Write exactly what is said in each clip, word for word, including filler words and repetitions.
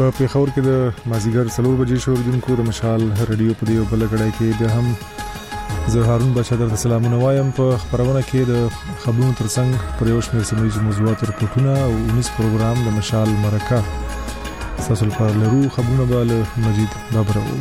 په پیښور کې د مازیګر څلور بجې شوردونکو د مشال رادیو په دیو بل غړای کې د هم زه هارون بچا درته سلامونه وایم. په خبرونه کې د خبرونو ترڅنګ پر یو شمېر سیمه ییز موضوعات رپورټونه او اونیس پروګرام د مشال مرکه تاسو لپاره لرو. خبرونه به له مجید بابرو.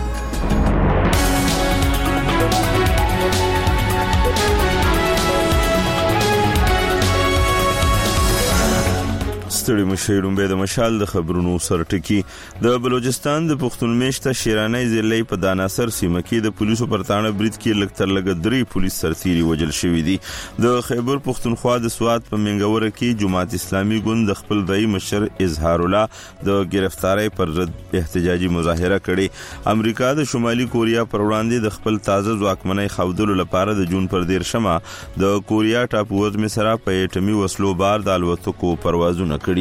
ستړي مشیرون به د مشال د خبرونو سرټکی. د بلوچستان د پښتون میشته شیرانه ضلع په داناسر سیمه کې د پولیسو پرتانه برید کې لکتر لګ درې پولیس سرتیري وجل شوې دي. د خیبر پښتونخوا د سواد په منګوره کې جماعت اسلامي ګوند د خپل دای مشر اظهار الله د گرفتاری پر رد احتجاجي مظاهره کړې. امریکا د شمالي کوریا پر وړاندې د خپل تازه ځواکمنۍ خودلو لپاره د جون پر دیرشمه د کوریا ټاپو وزمه سره په اټومي وسلو بار د الوتکو پروازونه کړي.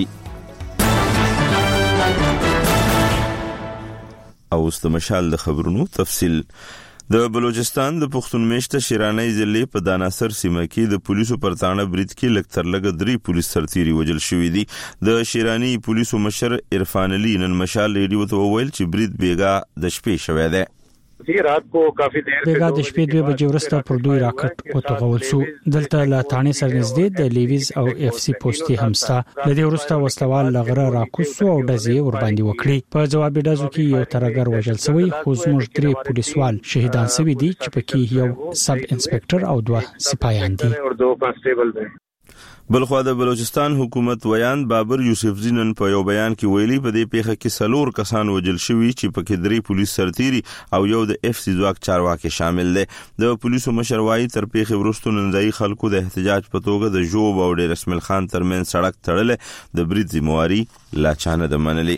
او ست مشال د خبرونو تفصیل. د بلوچستان د پښتون میشته شیرانه ضلع په داناسر سیمه کې د پولیسو پرتانه برید کې لکتر لګ درې پولیس سرتیري وجل شوې دي. د شیرانی پولیسو مشر عرفان علي نن مشال ریډیو ته وویل چې برید بیګا د شپې شوې ده. رات کو کافی دیر بیګا د شپې دوه بجې وروسته پر دوی راکټ وتغول شو. دلته لا تانی سر نږدې د لیویز او اف سی پوسټي همستا د دې وروسته وسلوال لغره راکوسو او ډزې ور باندې وکړي. په جواب ډزو کې یو ترګر وژل شوی، خو زموږ درې پولیسوال شهیدان شوي دي چې پکې یو سب انسپکټر او دوه سپایان دي. بلخوا د بلوچستان حکومت ویان بابر یوسف زینن په یو بیان کې ویلي په دې پیښه کې سلور کسان وجل شوي چې پکې درې پولیس سرتیري او یو د اف سی ځواک چارواکي شامل دي. د پولیسو مشر وايي تر پیښې وروسته ننځای خلکو د احتجاج په توګه د جوب او ډیر اسمل خان ترمن سړک تړلې د برید ذمہواری لا چانه د منلي.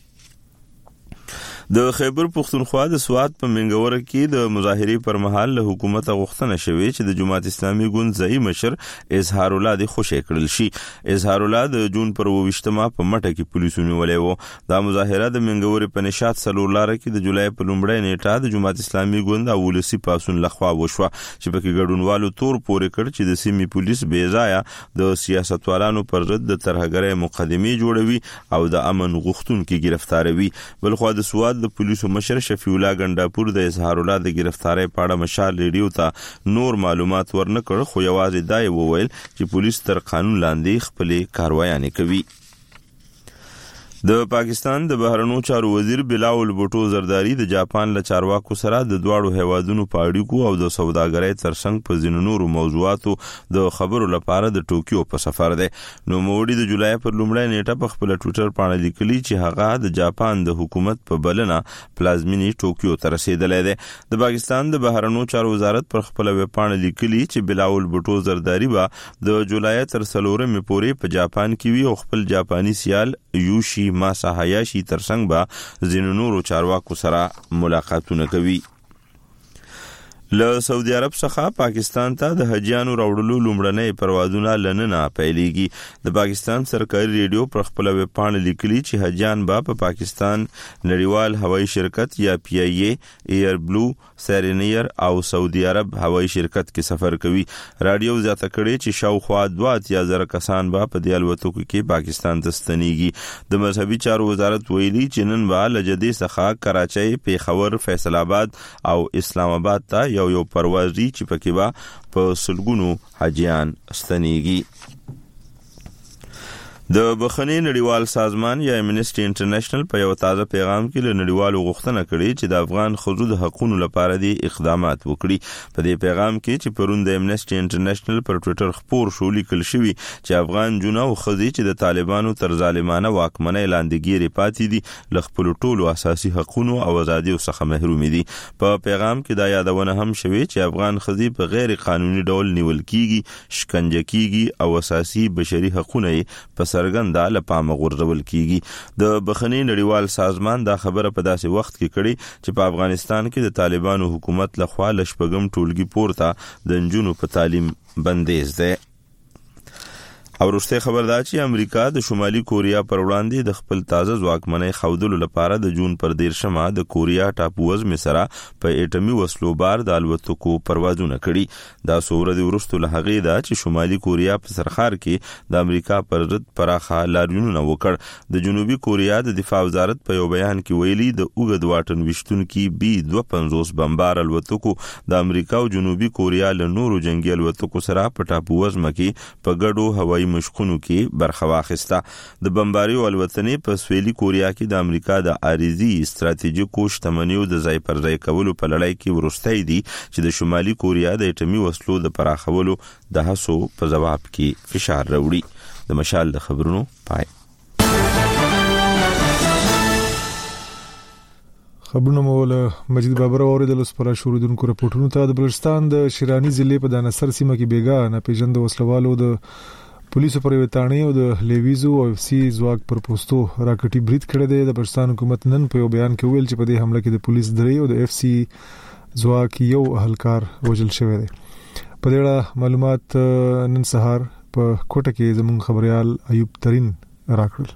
د خیبر پښتونخوا د سواد په منګوره کې د مظاهرې پر مهال له حکومت غوښتنه شوې چې د جماعت اسلامي ګوند ځای مشر اظهار الله د خوشی کړل شي. اظهار الله د جون پر وشتمه په مټه کې پولیسو نیولې وو. دا مظاهره د منګورې په نشاط سلور لار کې د جولای په لومړۍ نیټه د جماعت اسلامي ګوند او ولسی پاسون لخوا وشوه چې پکې ګډونوالو تور پورې کړ چې د سیمې پولیس بې ځایه د سیاستوالانو پر ضد د ترهګرۍ مقدمې جوړوي او د امن غوښتونکو گرفتاروي. بلخوا د سواد د پولیسو مشر شفیع الله ګنداپور د اظهار الله د گرفتاری په اړه مشال ریډیو ته نور معلومات ورنکړ، خو یوازې دا وویل چې پولیس تر قانون لاندې خپل کاروایانې کوي. د پاکستان د بهرنیو چارو وزیر بلاول بوټو زرداری د جاپان له چارواکو سره د دواړو هیوادونو په اړیکو او د سوداګرۍ ترڅنګ په ځینو نورو موضوعاتو د خبرو لپاره د ټوکیو په سفر دی. نو موړي د جولای پر لومړۍ نیټه په خپل ټوئیټر باندې لیکلي چې هغه د جاپان د حکومت په بلنه پلازمینی ټوکیو ته رسیدلی دی. د پاکستان د بهرنیو چارو وزارت پر خپل ویب باندې لیکلي چې بلاول بوټو زرداری به د جولای تر څلورمې پورې په جاپان کې وي او خپل جاپانی سیال یوشي ماسا هایاشي ترڅنګ به ځینو نورو چارواکو سره ملاقاتونه کوي. له سعودي عرب څخه پاکستان ته د حجیانو راوړلو لومړنۍ پروازونه لننه پیلېږي. د پاکستان سرکاري ریډیو پر خپل ویب باندې لیکلي چې حجیان به په پاکستان نړیوال هوایي شرکت یا پی ای ای ایر بلو سیرینیر او سعودي عرب هوایي شرکت کې سفر کوي. رادیو زیاته کړي چې شاوخوا دوه اتیا زره کسان به په دې الوتکو کې پاکستان ته ستنېږي. د مذهبي چارو وزارت ویلي چې نن به له جدې څخه کراچۍ، پیښور، فیصل آباد او اسلام آباد ته یو یو پرواز دی چې پکې به په سلګونو حاجیان ستنېږي. د بخښنې نړیوال سازمان یا امنیسټي انټرنیشنل په یو تازه پیغام کې له نړیوالو غوښتنه کړې چې د افغان ښځو د حقوقو لپاره د اقدامات وکړي. په دې پیغام کې چې پرون د امنیسټي انټرنیشنل پر ټوئیټر خپور شو لیکل شوی چې افغان جنو او ښځې چې د طالبانو تر ظالمانه واکمنۍ لاندې ګیرې پاتې دي له خپل ټولو اساسي حقوقو او ازادیو څخه محروم دي. په پیغام کې دا یادونه هم شوې چې افغان ښځې په غیر قانوني ډول نیول کیږي، شکنجه کیږي او اساسي بشري حقوقونه په سرګنده له پامه غورځول کیږي. د بخښنې نړیوال سازمان دا خبره په داسې وخت کې کړي چې په افغانستان کې د طالبانو حکومت لخوا له شپږم ټولګي پورته د نجونو په تعلیم بندیز دی. او وروسته خبر دا چې امریکا د شمالي کوریا پر وړاندې د خپل تازه ځواکمنۍ خودلو لپاره د جون پر دیرشمه د کوریا ټاپووزمې سره په اټومي وسلو بار د الوتکو پروازونه کړي. دا څو ورځې وروسته له هغې دا چې شمالي کوریا په سرخار کې د امریکا پر ضد پراخه لاریونونه وکړ. د جنوبي کوریا د دفاع وزارت په یو بیان کې ویلي د اوږد واټن وشتونکي بي دوه پنځوس بمبار الوتکو د امریکا او جنوبي کوریا له نورو جنگي الوتکو سره په ټاپووزمه کې په ګډو هوایي مشقونو کې برخه واخیسته. د بمباریو الوتنې په سویلي کوریا کې د امریکا د عارضي استراتیژیکو شتمنیو د ځای پر ځای کولو په لړۍ کې وروستۍ دي چې د شمالي کوریا د اټومي وسلو د پراخولو د هڅو په جواب کې فشار راوړي. د مشال د خبرونو پای. خبرونه مول مجید بابر اوریدل سپرا شوریدونکو رپورټونو ته. د بلوچستان د شیرانی ضلع په دانسر سیمه کې بیګا نه پیژند وسلوالو د پولیسو پر وتاڼې او د لیویزو او اف سی ځواک پر پوسټو راکټي برید کړی دی. د بلوچستان حکومت نن په یو بیان کې ویل چې په دې حمله کې د پولیس درې او د اف سی ځواک یو اهلکار وژل شوی دی. په دې اړه معلومات نن سهار په کوټه کې زموږ خبريال ایوب ترين راکړل.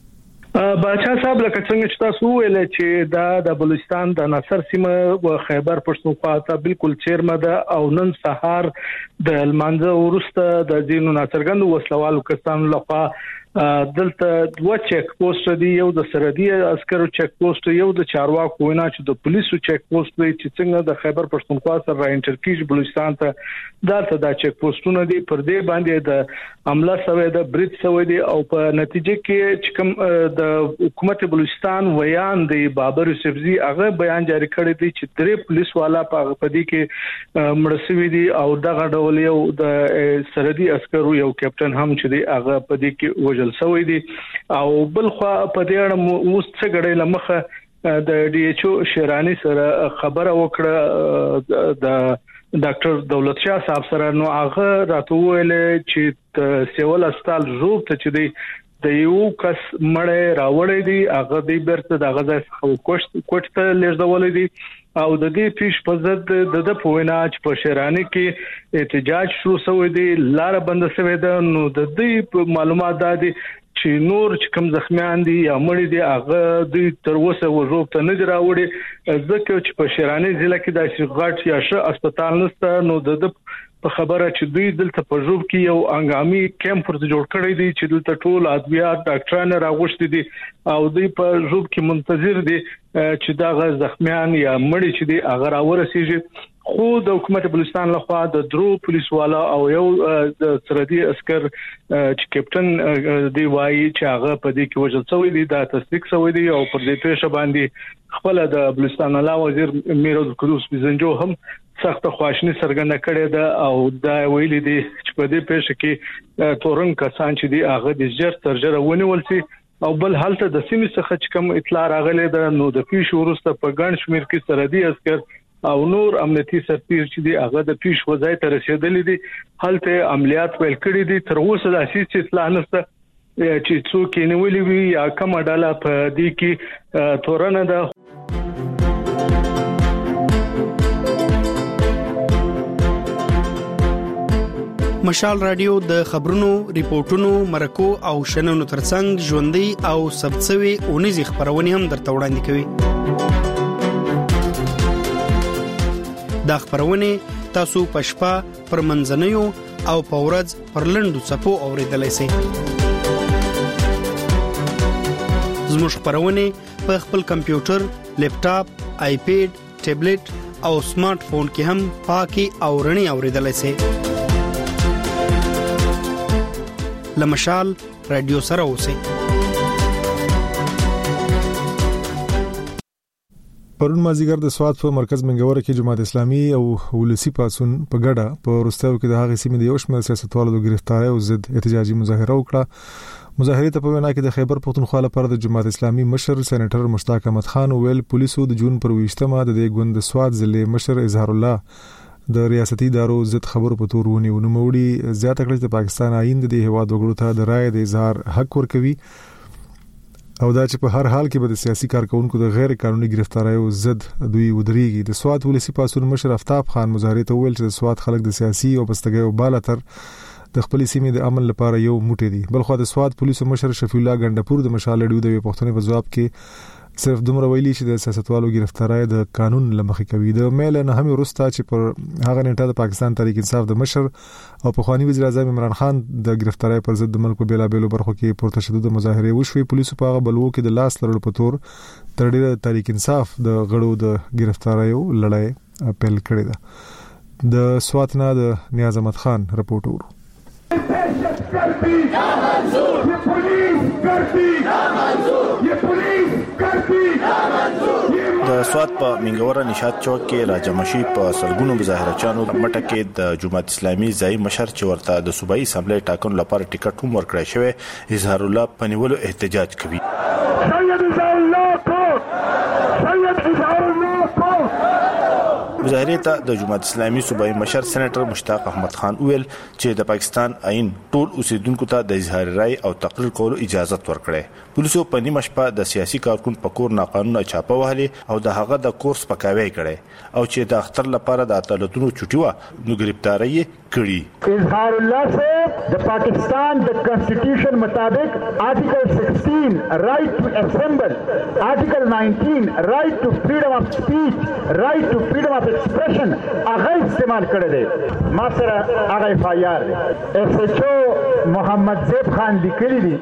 باچا صاحب لکه څنګه چې تاسو ویل چې دا د بلوچستان د ناصر سیمه او خیبر پښتونخوا ته بالکل چیرمه ده او نن سهار د المانزه ورسته د دینو ناصرګند وسلوالو کسانو لخوا دلته دوه چیک پوسټ دی، یو د سرحدي عسکرو چیک پوسټ، یو د چارواکو وینا چې د پولیسو چیک پوسټ دی چې څنګه د خیبر پښتونخوا سره را انټرکیج بلوچستان ته دلته دا چیک پوسټونه دي. پر دې باندې د عمله سوي د برید سوي دي او په نتیجه کې چې کوم د حکومت بلوچستان ویان دی بابر یوسفزي هغه بیان جاری کړی دی چې درې پولیس والا په پدې کې مړسوي دي او دغه ډول یو د سرحدي عسکرو یو کیپټن هم چې دی هغه پدې کې وژل سوی دي. او بل خو په دې اړه اوس څه غړې لمخه د ډي ایچ او شیرانی سره خبره وکړه د ډاکټر دولت شاه صاحب سره، نو هغه راته ویل چې سیول اسپیټال روب ته چې دی د یو کس مړ راوړی دی هغه دی برته د غزا کوشت کوټه لږدولې دي او د دې پیش په ضد د د پوینا چې په شیرانی کې احتجاج شروع شوی دی، لار بند شوی ده. نو د دې معلومات دادي چې نور چې کوم زخمیان دي یا مړي دي هغه د تر اوسه وژوب ته نه راوړي ځکه چې په شیرانی ضلع کې د شغاټ یا ش هسپتال نشته. نو د په خبره چې دوی دلته په ژوب کې یو انګامي کیمپ ورته جوړ کړی دی چې دلته ټول ادویات ډاکټران راغوښتي دي او دوی په ژوب کې منتظر دي چې دا غ زخمیان یا مړي چې دي هغه راورسیږي. خو د حکومت بلوچستان لخوا د درو پولیس والا او یو د سرحدي عسكر چې کیپټن دی وایي چې هغه په دې کې وژل شوی دی، دا تصدیق شوی دی او پر دې پیښه باندې خپل د بلوچستان علاوه وزیر میروز قدوس بزنجو هم سخت خواشنی سرګنده کړې ده او دا ویلي دي چې په دې پیښه کې تورن کسان چې دی هغه د جر ترجره ونیول سي او بل حالت د سیمې څخه چې کوم اطلاع راغله ده نو د پیښ ورسته په ګڼ شمیر کې سرحدي عسكر او نور امنیتي سرتیر چې دی هغه د پیښ وځای ته رسیدلې دي، هلته عملیات ویل کړی دي. تر اوسه د اساسي اطلاع نشته چې څوک یې نیولې وي یا کوم ډله په دې کې تورنه ده. مشال رادیو د خبرونو، ریپورتونو، مرکو او شننو ترڅنګ ژوندۍ او سبڅوي اونیزي خبرونه هم درته وړاندې کوي. دا خبرونه تاسو په شپه پر منځنیو او په ورځ پر لندو صفو اوریدلای شئ. زموږ خبرونه په خپل کمپیوټر، لیپټاپ، آیپیډ، ټابلیټ او سمارټ فون کې هم پاکي او رڼي اوریدلای شئ. لمشال رادیو سره اوسئ. پرون مازیګر د سواد په مرکز منګوره کې جماعت اسلامي او ولسی پاسون په ګډه په روستاو کې د هغه سیمې د یو شمېر سیاستوالو د گرفتاری او ضد احتجاجي مظاهره وکړه. مظاهره ته په وینا کې د خیبر پښتونخوا لپاره د جماعت اسلامي مشر سېنیټر مشتاق احمد خان ویل پولیسو د جون پر ویشتمه د ګوند سواد ضلع مشر اظهار الله د ریاستي ادارو ضد خبرو په تور ونی ونوموړي زیاته کړې چې پاکستان آئین د هیواد وګړو ته د رائے د اظهار حق ورکوي او دا چې په هر حال کې به د سیاسي کارکونکو د غیر قانوني گرفتاریو ضد دوی ودرېږي. د سواد ولسی پاسون مشر افتاب خان مظاهره ته ویل چې د سواد خلک د سیاسي او بستګۍ او بالاتر د خپل سیمې د امن لپاره یو موټی دي. بل خو د سواد پولیسو مشر شفیع الله ګندپور د مشال رادیو د پښتنې په جواب کې صرف دومره ویلي چې د سیاستوالو گرفتاری د قانون لمخې کوي. د میل نه هم ورسته چې پر هغه نیټه د پاکستان تحریک انصاف د مشر او په خواني وزیر اعظم عمران خان د گرفتاری پر ضد د ملک په بیلا بیلو برخو کې پرتشدد مظاهره وشوي. پولیسو په هغه بلوو کې د لاس لرلو په تور تر ډیره تحریک انصاف د غړو د گرفتاریو لړۍ اپیل کړی ده. د سواتنا د نیاز احمد خان رپورټ ورو. د سوات په منګوره نشاط چوک کې راجمشي په سلګونو مظاهرچانو مټه کې د جماعت اسلامي ځای مشر چې ورته د صوبایي اسمبلی ټاکنو لپاره ټیکټ هم ورکړی شوی اظهار الله پنیولو احتجاج کوي. مظاهره ته د جماعت اسلامي صوبایي مشر سېنیټر مشتاق احمد خان ویل چې د پاکستان آئین ټول اوسیدونکو ته د اظهار رائے او تقریر کولو اجازه ورکړي. پولیسو په نیمه شپه د سیاسي کارکون په کور ناقانونه چاپه وهلې او د هغه د کورس پکاوي کړي او چې د اختر لپاره د عدالتونو چټي و نو گرفتاری کړي. اظهار الله سے د پاکستان د کانسټیټیوشن مطابق آرټیکل سکسٹین رائٹ ټو اسمبل، آرټیکل نائنٹین رائٹ ټو فریډم اف سپیچ، رائٹ ټو فریډم اف ایکسپریشن هغه استعمال کړی دی. ما سره هغه اف آی آر ایس ایچ او محمد زیب خان لیکلی دی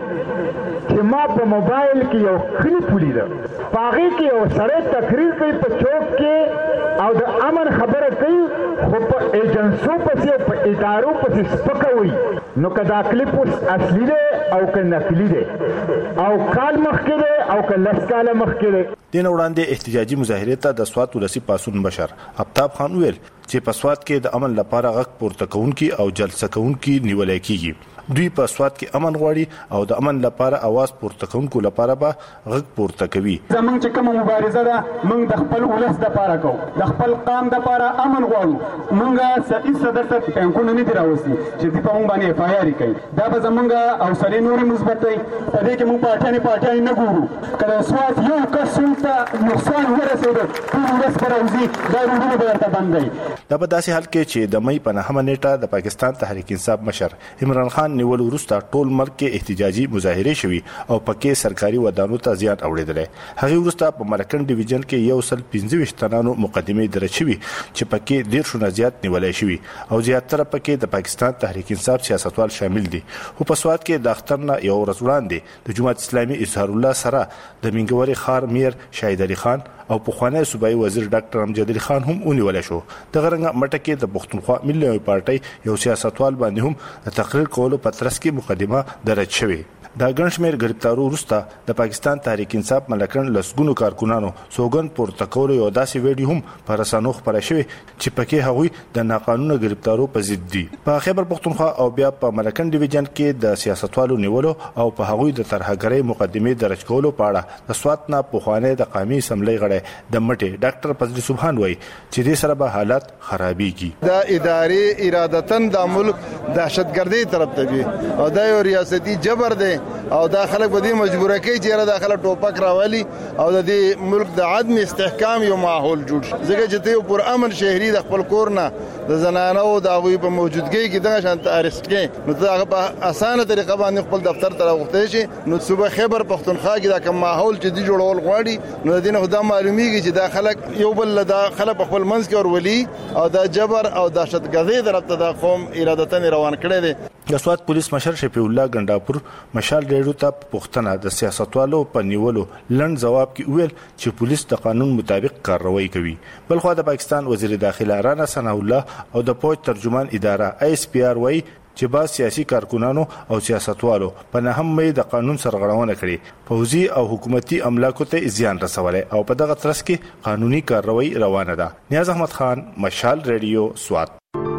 چې ما په موبایل کې یو کلیپ ولیده، پاغه کې یو سره تقریر کوي په چوک کې او د امن خبره کوي خو په ایجنسو پسې په ادارو پسې سپکوي. نو کدا کلیپ اصلي دی او که نقلي دی او کال مخکې دی او که لس کاله مخکې دی. دین وړاندې احتجاجي مظاهره ته د سوات ولسی پاسون بشر افتاب خان ویل چې په سوات کې د امن لپاره غږ پورته کوونکي او جلسه کوونکي نیولای کیږي. دوی په سوات کې امن غواړي او د امن لپاره आवाज پورته کوونکو لپاره به غږ پورته کوي. زمونږ چې کومه مبارزه ده موږ د خپل ولس لپاره کوو، د خپل قام لپاره امن غواړو. موږ صحیح صدر ته ټینګونه نه دی راوستي چې دی په موږ باندې اف آی آر کوي. دا به زمونږ او سړي نورې مثبت وي. په دې کې موږ پاټانې پاټانې نه ګورو. کله سوات یو کس ته نقصان ورسېده ټول ولس به راوځي، دا روډونه به ورته بندوي. دا په داسې حال کې چې د مې په نهمه نیټه د پاکستان تحریک انصاف مشر عمران خان نیول وروسته ټول ملک کې احتجاجي مظاهره شوي او پکې سرکاري ودانو ته زیان اوریدلې. هغه وروسته په مرکن ډیویژن کې یو سل پنځه ویشت تنانو مقدمه درج شوي چې پکې ډیر شونه زیات نیولای شوي او زیاتره پکې د پاکستان تحریک انصاف سیاستوال شامل دي. خو په سوات کې د اخترنا یو ورځ وړاندې د جماعت اسلامي اظهار الله سره د منګوري خار میر شاهد علي خان او په خوانی صوبایي وزیر ډاکټر امجد علي خان هم ونیول شو. د غرنګ مټه کې د پښتونخوا ملي پارټي یو سیاستوال باندې هم د تقریر کولو په ترڅ کې مقدمه درج شوې. دا ګڼشمیر گرفتارو وروسته د پاکستان تحریک انصاف ملکن لسګونو کارکونانو سوګن پورته کولو یو داسې ویډیو هم پر رسنیو خپاره شوی چې پکې هغوی د ناقانونه گرفتارو په ضد دي. په خیبر پښتونخوا او بیا په ملکن ډیویژن کې د سیاستوالو نیولو او په هغوی د ترهګرۍ مقدمه درج کولو په اړه د سوات نه په خوانه د قومي اسمبلی غړي د مټي ډاکټر فضل سبحان وایي چې دې سره به حالات خرابېږي. د ادارې ارادتن د ملک دهشتګردي طرف ته وي او د ریاستي جبر دی او دا خلک به دې مجبوره کوي چې دا خلک ټوپک راولي او د دې ملک د عدم استحکام یو ماحول جوړ شي. ځکه چې ته پر امن شهري د خپل کور نه د زنانو د هغوی په موجودګۍ کې دغه شانت ارست کې نو هغه په اسانه طریقه باندې خپل دفتر ته راوخته شي. نو صوبه خیبر پښتونخوا کې دا کوم ماحول چې دی جوړول غواړي نو د دې نه خدا معلومیږي چې دا خلک یو بل دا خلک په خپل منځ کې ورولي او دا جبر او دهشتګردي طرف ته د قوم ارادتن روان کړي دي. د سوات پولیس مشر شفیع الله ګنداپور مشال ریډیو ته پوښتنه د سیاستوالو په نیولو لند جواب کې ویل چې پولیس د قانون مطابق کارروایی کوي. بلخو د پاکستان وزیر داخله رانا ثنا الله او د پوج ترجمان اداره ایس پی آر وای چې با سیاسي کارکونانو او سیاستوالو په نهم مې د قانون سرغړونه کړې، پوځي او حکومتي املاکو ته زیان رسولای او په دغه ترڅ کې قانوني کارروایی روانه ده. نیاز احمد خان، مشال ریډیو، سوات.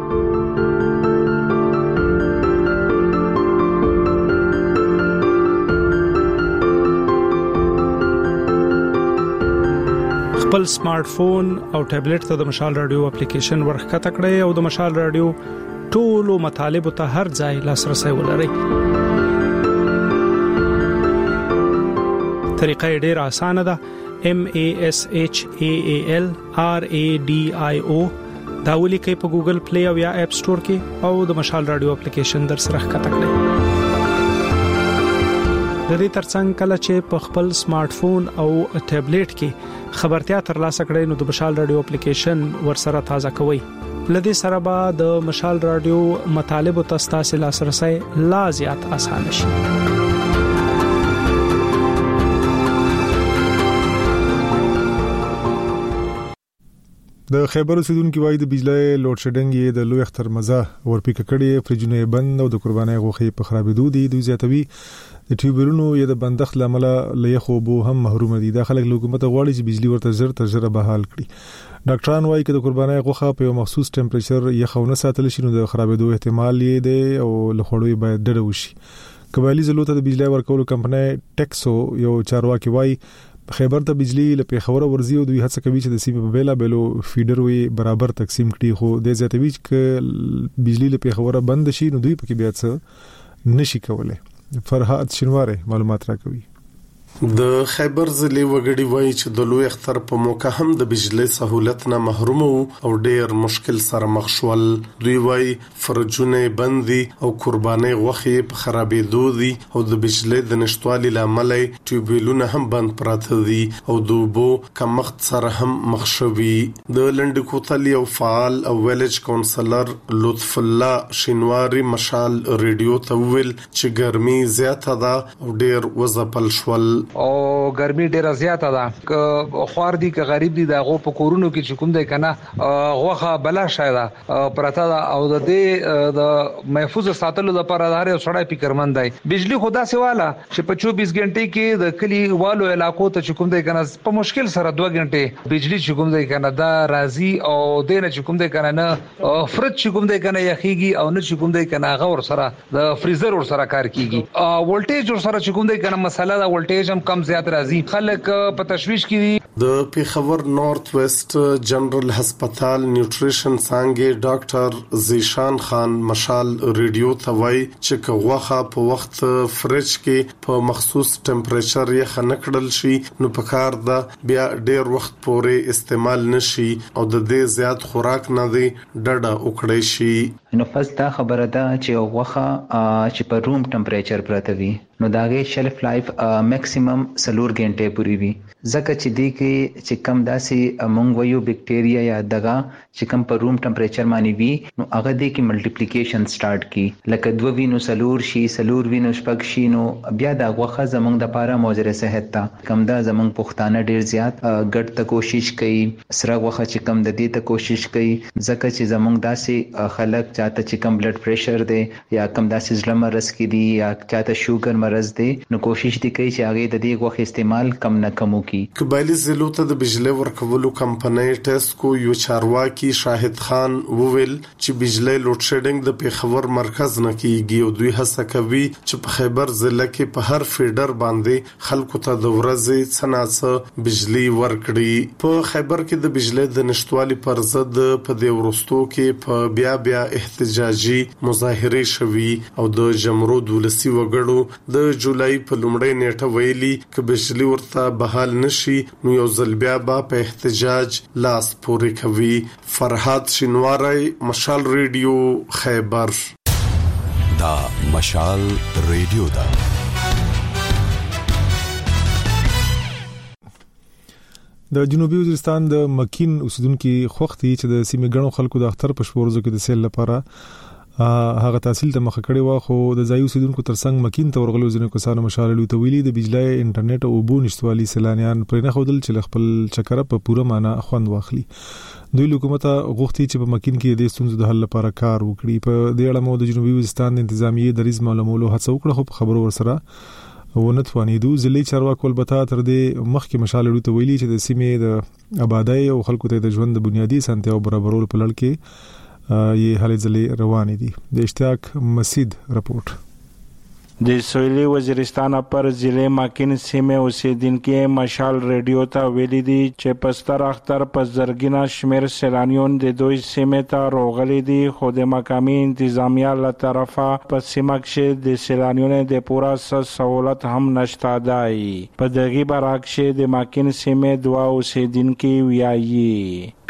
خپل سمارټ فون او ټابلیټ ته د مشال رادیو اپلیکیشن ورخکته کړئ او د مشال رادیو ټولو مطالبه ته هر ځای لاسرسي ولرئ. طریقه ډیره اسانه ده. M A S H A A L R A D I O دا ولیکئ په ګوګل پلی او یا اپ سٹور کې او د مشال رادیو اپلیکیشن در سره ښکته کړئ. د دې ترڅنګ کله چې په خپل سمارټ فون او ټابلیټ کې خبرتیا ترلاسه کړئ نو د مشال رادیو اپلیکیشن ورسره تازه کوئ. لدې سره به د مشال رادیو مطالب او تاسو لاسرسي لا زیات آسان شي. د خیبر اوسیدونکو وایي د بجلی لوډ شیډینګ یې د لوی اختر مزه ورپیک کړي، فرجونه بند او د قربانۍ غوخي په خرابېدو دي. دوی زیاتوي د ټیوبرونو یا د بندښت لامل له خو بو هم محروم دي. د خلک حکومت غواړي چې بجلی ورته زر تر زر بحال کړي. ډاکټران وایي چې د قربانۍ غوخه په یو مخصوص ټمپریچر یا خونه ساتل شي نو د خرابېدو احتمال یې دی او له خړوي باید ډډه وشي. قبایلی زلوته د بجلی ورکولو کمپنۍ ټیکسو یو چارواکي وایي خیبر ته بجلی له پیښور ورزي او دوی هڅه کوي چې د سیمې په بیلا بیلو فیډر وي برابر تقسیم کړي، خو د زیاتوي چې بجلی له پیښور بند شي نو دوی پکې بیا څه نشي کولای. فرحات شینواره معلومات راکوي. د خیبر ضلع وګړي وایي چې د لوی اختر په موقع هم د بجلی سہولت نه محروم او ډېر مشکل سره مخ شول. دوی وایي فرجونه بندي او قرباني غوخي په خرابېدو دي او د بجلی د نشټوالي لامل ټیوبویلونه هم بند پراته دي او د اوبو کمښت سره هم مخ شوي. د لنډکوتل یو فعال او ویلج کونسلر لطف الله شینواری مشال ریډیو ته ویل چې ګرمي زیاته ده او ډېر وځپل شول او ګرمي ډیره زیاته ده. که خوار دي که غریب دي دغه په کورونو کې چې کوم دی کنه غوخه بلا شایده پرته ده او د دې د محفوظ ساتلو لپاره د هر سړی فکرمند دی. بجلی خدا سیواله چې په چوبیس غنټې کې د کلی والو علاقو ته چې کوم دی کنه په مشکل سره دوه غنټې بجلی چې کوم دی کنه دا راځي او دینه چې کوم دی کنه نه فرج چې کوم دی کنه یخيږي او نه چې کوم دی کنه غور سره د فریزر ور سره کار کیږي. ولټیج ور سره چې کوم دی کنه مسله دا ولټیج هم کم زیات راځي. خلک په تشویش کې دي. د پیښور نارث ویسٹ جنرال هسپتال نیوټریشن څنګه ډاکټر زیشان خان مشال ریډیو ته وایي چې کغوخه په وخت فرج کې په مخصوص ټمپریچر یې خنکړل شي نو په کار ده بیا ډیر وخت پورې استعمال نشي او د دې زیات خوراک نه دی ډډه وکړي شي. نو فاست دا خبره ده چې غوخه چې په روم ټمپریچر پراته وي نو داغه شلف لایف میکسیمم سلور غنټه پوری وي. ځکه چې دی کې چې کم داسي مونږ ویو بکټیریا یا دغه چې کم په روم ټمپریچر باندې وي نو هغه دی کې ملټیپلیکیشن سٹارټ کی لکه دوه وینو سلور شي سلور وینو شپږ شي نو بیا دا غوخه زمونږ د پاره موجره صحت ته کم دا زمونږ پښتانه ډیر زیات ګډ ته کوشش کوي سره غوخه چې کم د دې ته کوشش کوي ځکه چې زمونږ داسي خلک چاته چې کم بلډ پریشر دی یا کم داسي زړه مرز کې دي یا چاته شوګر مرز دی نو کوشش دي کوي چې هغه د دې غوخه استعمال کم نه کمو کی. قبایلی ضلعو ته د بجلی ورکولو کمپنۍ ټیسکو یو چارواکي شاهد خان وویل چې بجلی لوډ شیډینګ د پیښور مرکز نه کیږي او دوی هڅه کوي چې په خیبر ضلع کې په هر فیډر باندې خلکو ته د ورځې څناڅه بجلی ورکړي. په خیبر کې د بجلی د نشټوالي پر ضد په دې ورستو کې په بیا بیا احتجاجي مظاهره شوي او د جمرود ولسی وګړو د جولای په لومړۍ نیټه ویلي چې بجلی ورته بحال نشي نو یو ځل بیا به په احتجاج لاس پورې کوي. فرحات شینواری مشال ریډیو خیبر. دا مشال ریډیو دا د جنوبي وزیرستان د مکین اوسیدونکو خوختي چې د سیمې ګڼو خلکو د اختر په شپورزو کې د سیل لپاره هغه تحصیل ته مخه کړی و خو د ځایي اوسیدونکو ترڅنګ مکین ته ورغلو ځینې کسانو مشاللو ته ویلي د بجلی انټرنیټ او اوبو نشټوالي سیلانیان پرې نه خودل چې خپل چکر په پوره معنا خوند واخلي. دوی حکومت غوښتي چې په مکین کې د ستونزو د حل لپاره کار وکړي. په دې اړه مو د جنوبي وزیرستان د انتظامیې د ریز معلومولو هڅه وکړه خو په خبرو ورسره ونتوانیدو. ضلعي چارواکو البته تر دې مخکې مشاللو ته ویلي چې د سیمې د آبادی او خلکو ته د ژوند د بنیادی سنتیاو برابرولو په لړ کې یہ حالې ځلې روانې دي. د اشتیاق مسید رپورټ. د سویلي وزیرستان پر ضلع ماکین سیمه اوسیدونکو مشال ریډیو ته ویلي دي چې پستر اختر په زرګینا شمیر سیلانیون د دوی سیمه ته راغلي دي خو د مقامي انتظامیه له طرفه په سیمه کې د سیلانیونو د پوره سہولت هم نشته دی. په دغه برعکس د ماکین سیمه دوا اوسیدونکو ویایي د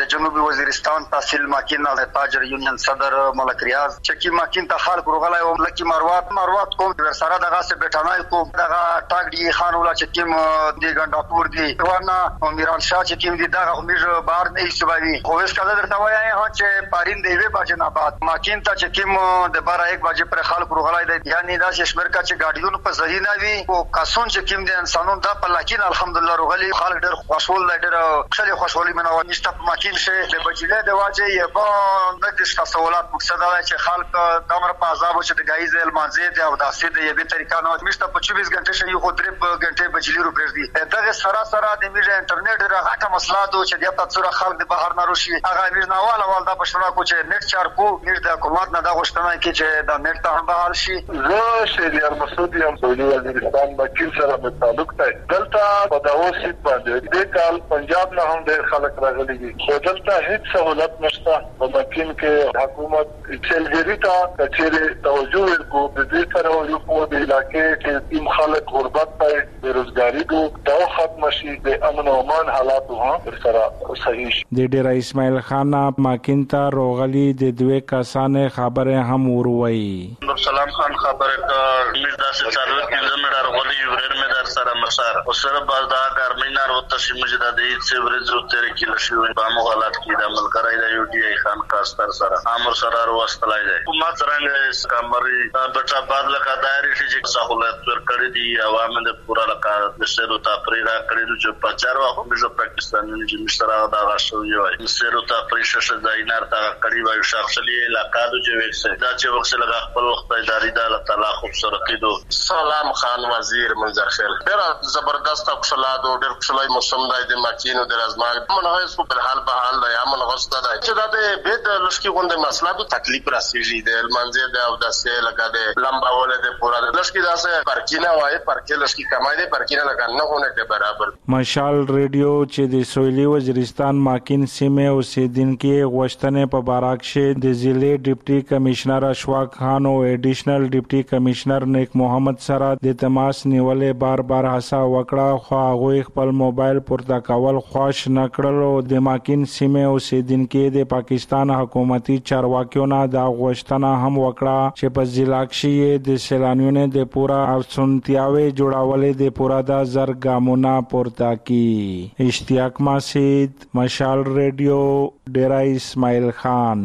جنوبي وزیرستان تحصیل ماکین د تاجر یونین صدر ملک ریاض چکی ماکین ته خلق روغلای او لکی مروات مروات کوم ورسره دغه سه بیٹانای کوم دغه ټاګ دی خان ولا چکیم دی ګنداپور دی ورنه میران شاه چکیم دی دغه امیر بار نه ایستوي خو اس کله درته وایي چې پارین دی وی بجې نه بعد ماکین ته چکیم د بارا یک بجې پر خلق روغلای دی یعنی دا شمیر کا چې ګاډیونو په ځای نه وي او کاسون چکیم دی انسانونو ته په لکین الحمدلله روغلی خلک ډېر خوشحال دی ډېر خلک خوشحالي منو نشته په ماکین شه د بجلی د واجه یې په د دې تاسولات مقصد دا چې خلک دمر په عذاب چې د غایز المانزه دی او د اسید یې به طریقه نه مشته په چوبیس غنټه شي خو درې غنټه بجلی رو پرځي دغه سره سره د میډیا انټرنیټ راغټه مسله ده چې د تاسو خلک د بهر نه روشي هغه امیر نواله ول دا پښتنه کو چې نیټ چارکو میډ د حکومت نه دا غوښتنه کوي چې د نیټ ته هم بحال شي زه شهریار مسعودی هم سعودي وزیرستان مکین سره تعلق دی دلته په داوود سیټ باندې د کال پنجاب نه هم ډېر خلک راغلي دي خو دلته هیڅ سہولت نشته په مکین کې حکومت چلګری ته چې توجه ورکو د دې سره یو په دې علاقې کې تیم خلک غربت ته بیروزګاری کو دا ختم شي د امن او امان حالات هم سره صحیح شي د ډیر اسماعیل خان مکین ته روغلی د دوه کسانه خبره هم وروي سلام خان خبره کا مردا سے چارو کې زمړه روغلی ورر مې در سره مسار او سره بازدا ګرمینار او تشي مجدد عید سے ورزو تر کې لشي په مغالات کې د عمل کرای د یو ډی ای خان کاستر سره امر سره وروستلای دی په ما څنګه اس کمري بچا بعد لکه دایره چې سہولت ور کړی دی عوام د پورا لکه د سرو تفریح را کړی چې په چارو خو د پاکستان چې مشترک دا غشو یو سرو تفریح ششه داینار تا کړی وایو شخصي علاقې د جوړ دا چې وخت لږ خپل وخت اداري د الله تعالی خوبصورتي دو سلام خان وزیر منظر خیل ډېر زبردست خپلاد او ډېر خپلای موسم د ماکینو د رازمال منغه سو په حال به حال دی امن غوسته دی چې دا به به د لشکي غونډه مسله د تکلیف راسیږي د المنځه د او د سه لګا د لمبا ولې د پورا د لشکي داسه پرکینه وای پرکې لشکي کمای دی پرکینه لګا نه هونه ته برابر مشال ریډیو چې د سویلي وزیرستان ماکین سیمه اوسیدونکو غوښتنې په باراکشه د ضلع ډیپټي کمشنر اشواق خان او ایډیشنل ډیپټي کمشنر نیک محمد سره د تماس نیولې بار بار هڅه وکړه خو هغه خپل موبایل پورته کول خوښ نکړل او د ماکین سیمه اوسیدونکو د پاکستان حکومتي چارواکیو نه دا غوښتنه هم وکړه چې په ضلع کې د سیلانیونو د پورا افسونتیاوي جوړولې د پورا د زرګامونه پورته کی اشتیاق ماسید مشال ریډیو ډیرا اسماعیل خان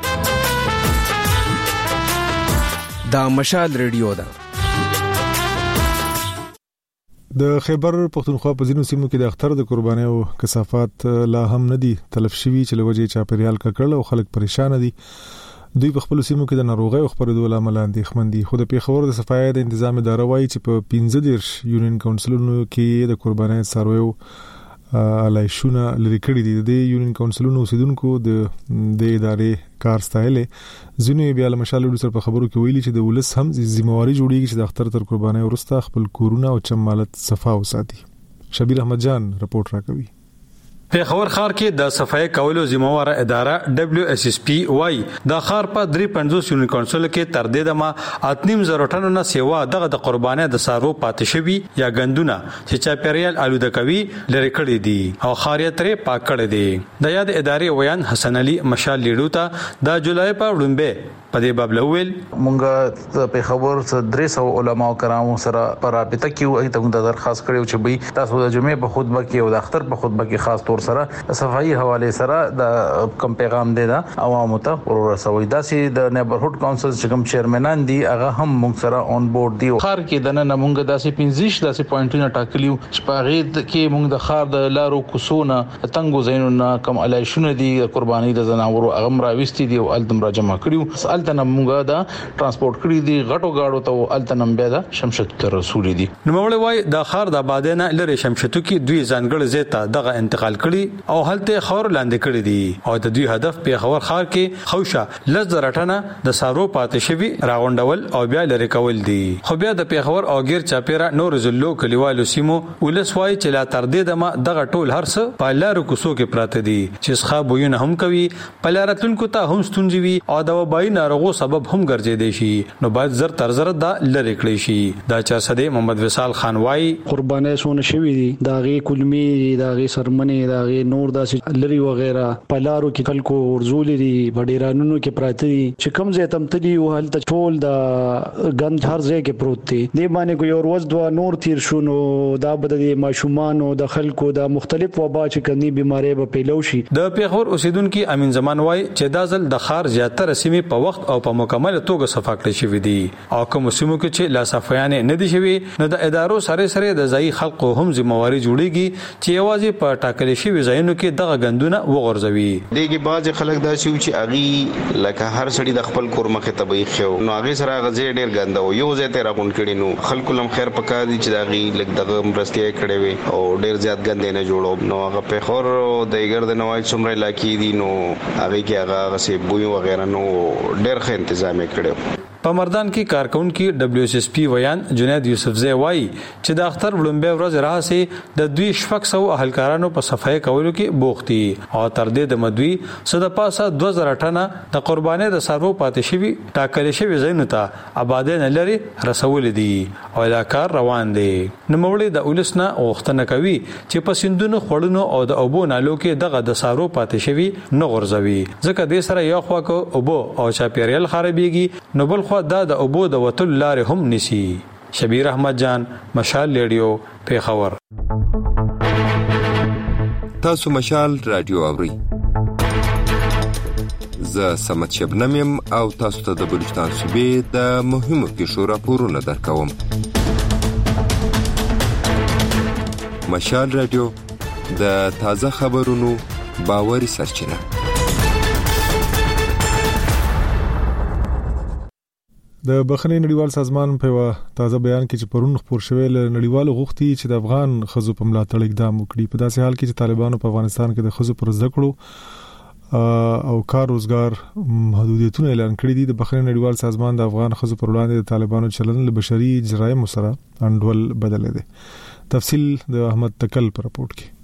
دا مشال ریډیو دا د خیبر پختونخوا په ځینو سیمو کې د اختر د قربانۍ او کثافات لا هم ندي تلف شوي چې لوجه چاپیریال ککړ او خلک پریشان دي دوی په خپل سیمو کې د ناروغي او خبرېدو لامل اندېښمن دي خو د پیښور د صفایي د تنظیم اداره وايي چې په پنځه دیرش یونین کونسلونو کې د قربانۍ څارویو علایشونه لري کړی دي د یونین کونسلونو اوسیدونکو د د ادارې کار ستایلې ځینې بیا له مشال سره په خبرو کې ویلي چې د ولس هم ذمہواری جوړیږي چې د اختر تر قربانۍ ورسته خپل کورونه او چمالت صفا وساتي شبیر احمد جان رپورت راکوي پیښور ښار کې د صفای کولو ذمہواره اداره دبليو اس اس پی وايي د ښار په درې پنځوس یونین کونسل کې تر دې دمه اتنیم زره ټنو نه سیوا دغه د قربانۍ د سارو پاتې شوی یا غندونه چې چاپیریال آلوده کوي لری کړی دي او خاریتره پاک کړی دي د یاد ادارې ویان حسن علي مشال لیډو ته د جولای په وړاندې په دې باب لویل مونږ په خبر څه درې سو علما کرامو سره پر رابطه کې وایي ته د درخواست کړو چې به تاسو د جمعې په خطبه کې او د اختر په خطبه کې خاص طور سره صفائی حواله سره د کم پیغام دی دا عوامو ته ورسوي دا چې د نیبرهود کونسل چې کوم چیرمنان دي هغه هم موږ سره اون بورډ دي خار کې د نن موږ داسې پنځیش داسې پوینټونه ټاکلیو چې په غید کې موږ د خار د لارو کوسونه تنګو زینونه کم علایشونه دي قرباني د زناورو هغه راوستي دي او التم را جمع کړیو سالتنه موږ دا ترانسپورت کړی دي غټو غاړو ته التنم بیا دا شمشت تر رسول دي نو مولوی وای د خار د بادنه لری شمشتو کې دوی ځانګړي زیته دغه انتقال کړي او هلته خور لاندې کړی دي او د دوی هدف په خور خار کې خوشه لزرټنه د سارو پاتې شوی راغونډول او بیا لری کول دي خو بیا د پیښور او غیر چاپیرا نور زلو کلیوالو سیمو ولسوای چې لا تر دې دمه دغه ټول هرڅ په لارو کوسو کې پراته دي چې ښه بوونه هم کوي په لارتونکو ته هم ستونځوي او د وبای ناروغو سبب هم ګرځي دي شي نو باید زر تر زر دا لری کړی شي دا چا سده محمد وصال خان وای قربانې سونه شوی دي داغي کلمی داغي سرمنې دا غي نور داسې لري وغیرہ پلارو کې خلکو ورزولې دي وډیرانونو کې پراته دي چې کوم ځای تم تدي ولته ټول دا غند هر ځای کې پروت دي دې باندې کو یو ورځ دوه نور تیر شونو دا بد دي ماشومان او د خلکو دا مختلف وبا چې کني بيماري به پیلو شي د پیښور اوسیدونکو امین زمان وای چې دا ځل د خار زیاتره سیمې په وخت او په مکمل توګه صفا کړی شوې دي او کوم سیمو کې چې لا صفایانه نه دي شوی نو د ادارو سره سره د ځای خلکو هم ذمہواری جوړیږي چې یوازې په ټاکل شوی ځایونو کې دغه غندونه وغورځوي دغه باز خلک دا شو چې اغي لکه هر سړي د خپل کور مخه تبعی خو نو هغه سره غزي ډیر غنده او یو ځای ته راغون کړي نو خلکو لم خیر پکا دي چې دغه لګ دغه مرستي کړي وي او ډیر زیات غندې نه جوړو نو هغه په خور د ګرد نوای څومره علاقې دي نو هغه کې هغه غسي بوی وغیرہ نو ډیر ښه تنظیم کړي په مردان کې کارکونکو دبليو اس اس پی ویان جنید یوسفزئی وایي چې د اختر وړاندې ورځ راځي د دوی شفق سو اهلکارانو په صفای کولو کې بوختي او تر دې د مدوي صد پاسه دوه زره ټنه د قربانې د سرو پاتې شوی ټاکل شوی زینو ته آبادین لري رسول دي او دا کار روان دي نوموړي د اولسنا غوښتنه کوي چې په سندونو خړونو او د اوبو نالو کې دغه د سارو پاتې شوی نه غورځوي ځکه د سره یو خوا کو اوبو او چاپیریال خرابېږي نو بل خو دا د اوبو د وتل لار هم نسی. شبیر احمد جان، مشال ریډیو، پیښور. تاسو مشال رادیو اورئ. زه سمت شبنم يم او تاسو ته د بلوچستان صوبې د مهمو پیښو راپورونه درکوم. مشال رادیو د تازه خبرونو باوري سرچینه. د بخښنې نړیوال سازمان په تازه بیان کې چې پرون خبر شوی ل نړیوال غوښتي چې د افغان خزو په ملاتړ اقدام وکړي په داسې حال کې چې طالبانو په افغانستان کې د خزو پر زده کړو او کار روزګار محدودیتونه اعلان کړی دي. د بخښنې نړیوال سازمان د افغان خزو پر وړاندې د طالبانو چلن له بشري جرایم سره انډول بدل دي. تفصیل د احمد تکل پر راپورټ کې.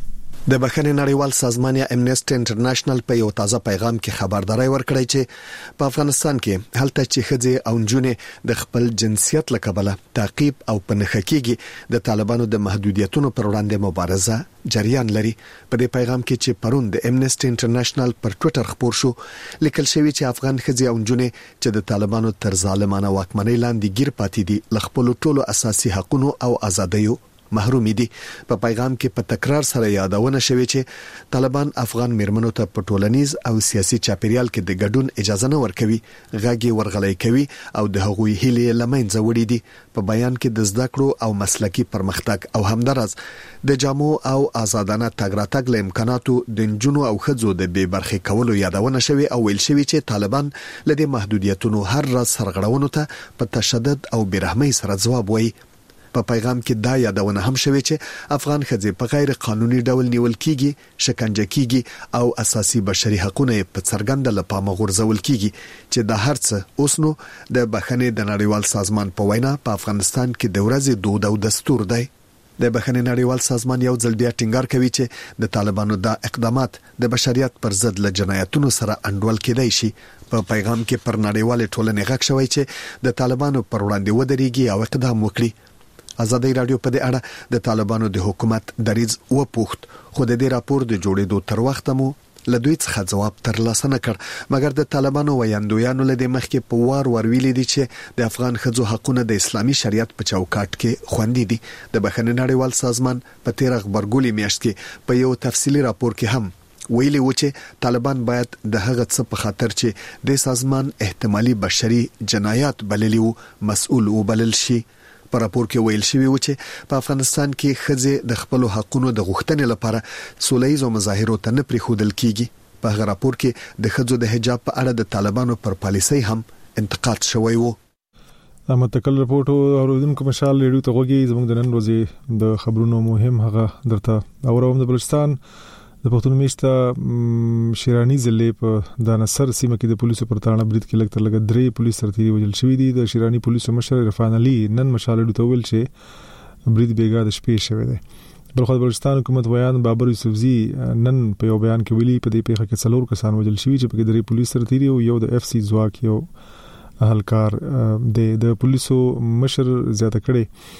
د بخښنې نړیوال سازمان یا امنیسټي انټرنیشنل په یو تازه پیغام کې خبرداري ورکړی چې په افغانستان کې هلته چې ښځې او نجونې د خپل جنسیت له کبله تعقیب او پنهخه کیږي د طالبانو د محدودیتونو پر وړاندې مبارزه جریان لري. په دې پیغام کې چې پرون د امنیسټي انټرنیشنل پر ټوئیټر خبر شو لیکل شوی چې افغان ښځې او نجونې چې د طالبانو تر ظالمانه واکمنۍ لاندې گیر پاتې دي له خپل ټولو اساسي حقوقو او ازادیو محروم دي. په پیغام کې په تکرار سره یادونه شوې چې طالبان افغان میرمنو ته په ټولنیز او سیاسي چاپیریال کې د ګډون اجازه نه ورکوي، غاګي ورغلای کوي او د هغوی هیلې لمنځه وړي دي. په بیان کې د زده کړو او مسلکی پرمختګ او همدارس د جامو او آزادانه تګ راتګ له امکاناتو د نجونو او ښځو د بې برخې کولو یادونه شوې او ویل شوې چې طالبان لدې محدودیتونو هر راز سرغړونو ته په تشدد او بیرحمۍ سره ځواب وایي. په پیغام کې دا یادونه هم شوې چې افغان ښځې په غیر قانوني ډول نیول کیږي، شکنجه کیږي او اساسي بشري حقوقونه په څرګند لپاره غورځول کیږي چې د هرڅ اوس نو د بخښنې د نړیوال سازمان په وینا په افغانستان کې د ورځې دود او دستور دی. د بخښنې نړیوال سازمان یو ځل بیا ټینګار کوي چې د طالبانو د اقدامات د بشریت پر ضد له جنایتونو سره انډول کېدای شي. په پیغام کې پر نړیوال ټولنې غږ شوی چې د طالبانو پر وړاندې ودرېږي او اقدام وکړي. ازادي رادیو په دې اړه د طالبانو د حکومت دریځ وپوښت خو د دې راپور د جوړېدو تر وخته مو له دوی څخه جواب ترلاسه نه کړ، مګر د طالبانو ویاندویانو له دې مخکې په وار ور ویلي دي چې د افغان ښځو حقوقونه د اسلامي شریعت په چوکاټ کې خوندي دي. د بخښنې نړیوال سازمان په تیر خبرګولي میاشت کې په یو تفصیلي راپور کې هم ویلي و چې طالبان باید د هغه څه په خاطر چې د سازمان احتمالي بشري جنایات بللي وو مسؤل وبلل شي. په راپور کې ویل شوی و چې په افغانستان کې ښځې د خپل حقوقو د غوښتنې لپاره سولهییز مظاهرو ته نه پریښودل کیږي. په هغه راپور کې د ښځو د حجاب په اړه د طالبانو پر پالیسۍ هم انتقاد شوی و. احمد تکل رپورټ اوریدونکو مشال ریډیو ته غوږی زموږ د نن ورځې د خبرونو مهم هغه درته اوروم. د بلوچستان د پښتون میشته شیرانی ضلع په دانسر سیمه کې د پولیسو پر تاړه برید کې لګ تر لګ درې پولیس سرتیري وژل شوی دي. د شیرانی پولیسو مشر عرفان علي نن مشال ریډیو ته ویل چې برید بیګا د شپې شوی دی. بلخو د بلوچستان حکومت ویان بابر یوسفزئی نن په یو بیان کې ویلي په دې پیښه کې څلور کسان وژل شوی چې په کې درې پولیس سرتیري او یو د اف سی ځواک یو اهلکار د د پولیسو مشر زیاته کړي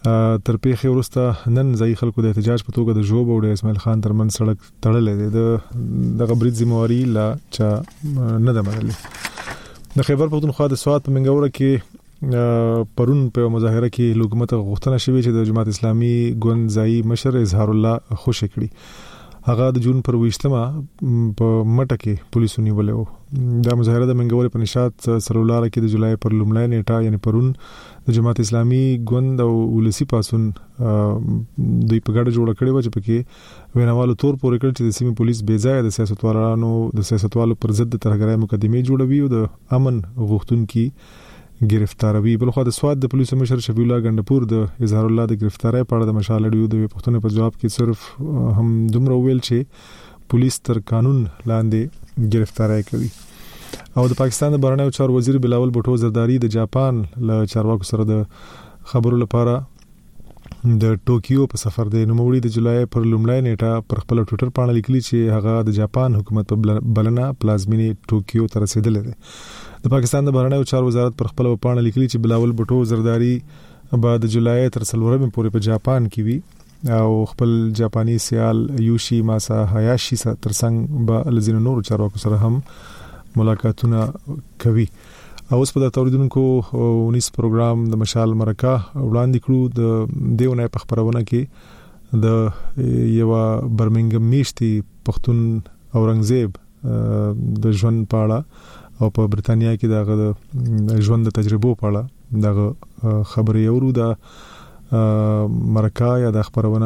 تر پیښې وروسته نن ځای خلکو د احتجاج په توګه د جوب او د اسماعیل خان ترمن سړک تړلې ده. د د غبرید ذمہواری لا چا نه ده منلې. د خیبر پختونخوا د سواد په منګوره کې پرون په مظاهره کې حکومت غوښتنه شوې چې د جماعت اسلامي ګوند ځای مشر اظهار الله خوشی کړي. هغه د جون پر ویشتمه په مټه کې پولیسو نیولې و. دا مظاهره د منګورې په نشاط سرولار کې د جولای پر لومړۍ نیټه یعنی پرون د جماعت اسلامي ګوند او ولسی پاسون دوی په ګډه جوړ کړي و چې پکې ویناوالو تور پورې کړ چې د سیمې پولیس بې ځای د سیاستوالانو د سیاستوالو پر ضد ترهګرۍ مقدمه جوړوي او د امن غوښتونکو گرفتاروي. بلخو د سواد د پولیسو مشر شفیع الله غندپور د اظهار الله د گرفتاری په اړه د مشال اډیو د پښتون په جواب کې صرف هم دومره ویل چې پولیس تر قانون لاندې گرفتاری کوي. او د پاکستان د بهرنیو چارو وزیر بلاول بوټو زرداری د جاپان له چارواکو سره د خبرو لپاره د ټوکیو په سفر دی. نو موري د جولای پر لومړۍ نیټه پر خپل ټوئیټر باندې لیکلي چې هغه د جاپان حکومت په بلنه پلازمینی ټوکیو ته رسیدلی دی. د پاکستان د بهرنیو چارو وزارت پر خپل پاڼه لیکلي چې بلاول بوټو زرداری به د جولای تر څلورمې پورې په جاپان کې وي او خپل جاپانی سیال یوشي ماسا هایاشي سره ترڅنګ به لزین نور چارواکو سره هم ملاقاتونه کوي. او اوس په تولیدونکو ونیس پروګرام د مشال مرکه وړاندې کړو. د دیونه په خبرونه کې د یو برمنګم میشتي پښتون اورنګزیب د ژوند پاړه او په برتانیا کې د ژوند د تجربو په اړه د خبرې اورو. د مرکه یا د خبرونه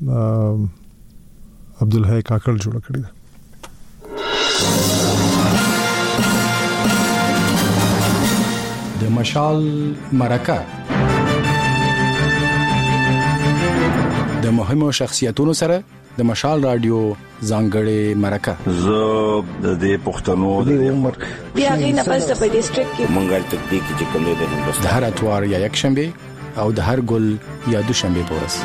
عبدالحی کاکړ جوړ کړی دی. د مشال مرکه د مهمو شخصیتونو سره د مشال رادیو ځانګړې مرکه. زه د دې پښتنو د عمر بیا غي نه پس په ډیسټریکټ کې منګل تکتیک چې کوم دی د هندوستان د هر اتوار یا یک شنبه او د هر ګل یا دو شنبه پورس.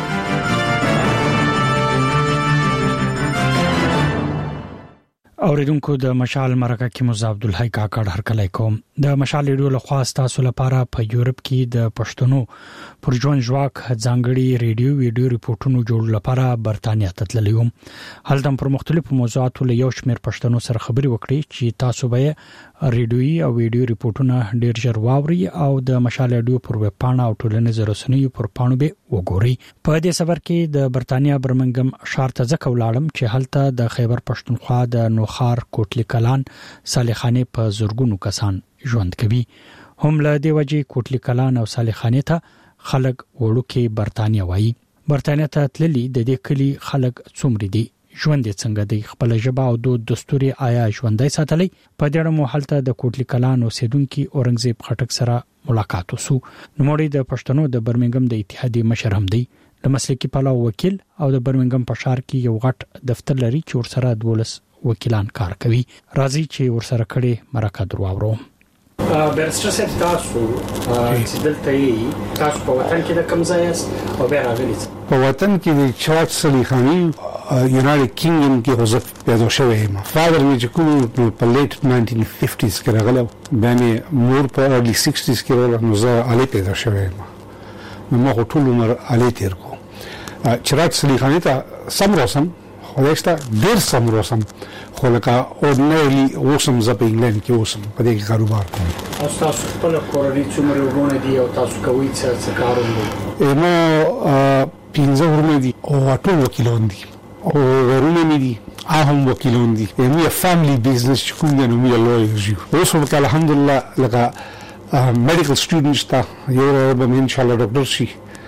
اوریدونکو د مشال مرکه کې مو عبدالحی کاکړ هرکلی کوم. د مشال ریډیو له خوا تاسو لپاره په یورپ کې د پښتنو پر ژوند ژواک ځانګړي ریډیو ویډیو ریپورتونو جوړ لپاره برتانیا ته تللی وم. هلته پر مختلفو موضوعاتو له یو شمېر پښتنو سره خبري وکړي چې تاسو به ریډیوي او ویډیو ریپورتونه ډیر ژر واوري او د مشال ریډیو پر ویب پاڼه او ټولنیزو رسنیو پر پاڼو به وګوري. په دې سفر کې د برتانیا برمنګم ښار ته ځکه ولاړم چې هلته د خیبر پښتونخوا د نوخار کوټلی کلان صالحانه په زورګونو کسان ژوند کوي. هم له دې وجې کوټلی کلان او صالحانه ته خلک وړوکې برتانیا وایي. برتانیا ته تللی د دې کلی خلک څومره دي، ژوند یې څنګه دی، خپل ژبه او دود دستوري آیا ژوندۍ ساتلې. په دې اړه مو هلته د کوټلی کلان اوسیدونکو اورنګزیب خټک سره ملاقات وسو. نوموړی د پښتنو د برمنګم د اتحادیې مشر هم دی. د مسلکي پلاو وکیل او د برمنګم په ښار کې یو غټ دفتر لري چې ورسره دولس وکیلان کار کوي. راځي چې ورسره کړي مرکه درواورو. برسټر سره تاسو چې دلته یې تاسو په وطن کې د کوم ځای است او بیا راغلی؟ په وطن کې د چارلز صلیخانی یونایټډ کینګډم کې غوښتل پیدا شوی یم. فادر مې چې کوم په لیټ ناینټین ففټیز کې راغلی، بیا مې مور په ارلی سکسټیز کې راغله، نو زه علي پیدا شوی یم. نو ما ټول عمر علي تیر کو. چارلز صلیخانی ته سم روسم خودشته ډیر سم روسم خو لکه اورډینرلی اوسم زه په انګلند کې اوسم په دې کې کاروبار کوم. تاسو خپل کورنۍ څومره ورونه دي او تاسو کوي څه کارونه؟ نو پنځه ورونه دي او ټول وکیلان دي او ورونه مې دي هم وکیلان دي. مې فامily business چې کوم نه مې لوی یو. اوس په الحمدلله لکه medical students ته یو به ان شاء الله ډاکټر شي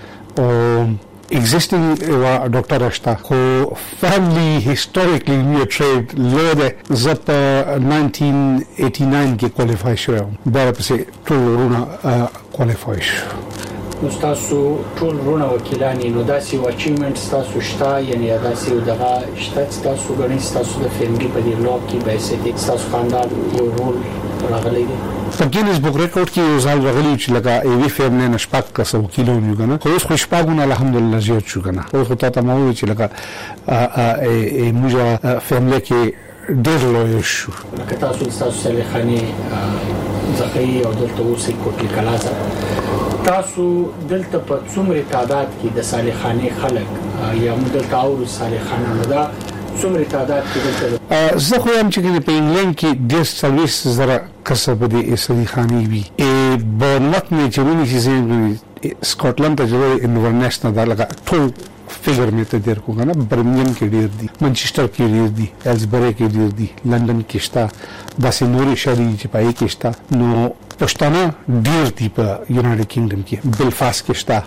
او existing uh, doctor ashta who family historically we trade law zap nineteen eighty-nine ke qualify shwe bara pse ټول ورونه qualify نو تاسو ټول ورونه وکیلانی نو داسې اچیومنټس تاسو شته یعنی داسې دغه شته تاسو غنی تاسو د فیملی په دی لو کې به سې تاسو خاندان یو رول راغلی دی. په ګینز بوک ریکورډ کې یو ځل راغلی چې لکه ایوی فیملی نشپاک کسو کیلو یو کنه خو اوس خو شپاګونه الحمدلله زیات شو کنه. اوس خو ته مو چې لکه ا ا موږ فیملی کې ډېر لوی شو. لکه تاسو تاسو صالحانه ځکه او دلته اوسې کوټی کلاسه تاسو دلته په څومره تعداد کې د صالحانه خلک یا مدلته او صالحانه نه دا څومره تعداد کې دلته زه خو هم چې په انګلند کې د سرویس زره کسب دي صالحانه وي ای بونت نه چرونی چې سکاټلند ته جوړ انټرنیشنل دا لګا ټول فیګر می ته ډیر کو کنه برمنګم کې ډیر دي منچستر کې ډیر دي ایلزبری کې ډیر دي لندن کې شته داسې نوري شهري چې پای کې شته نو پښتانه ډیر دي په یونایټډ کینګډم کې بلفاست کې شته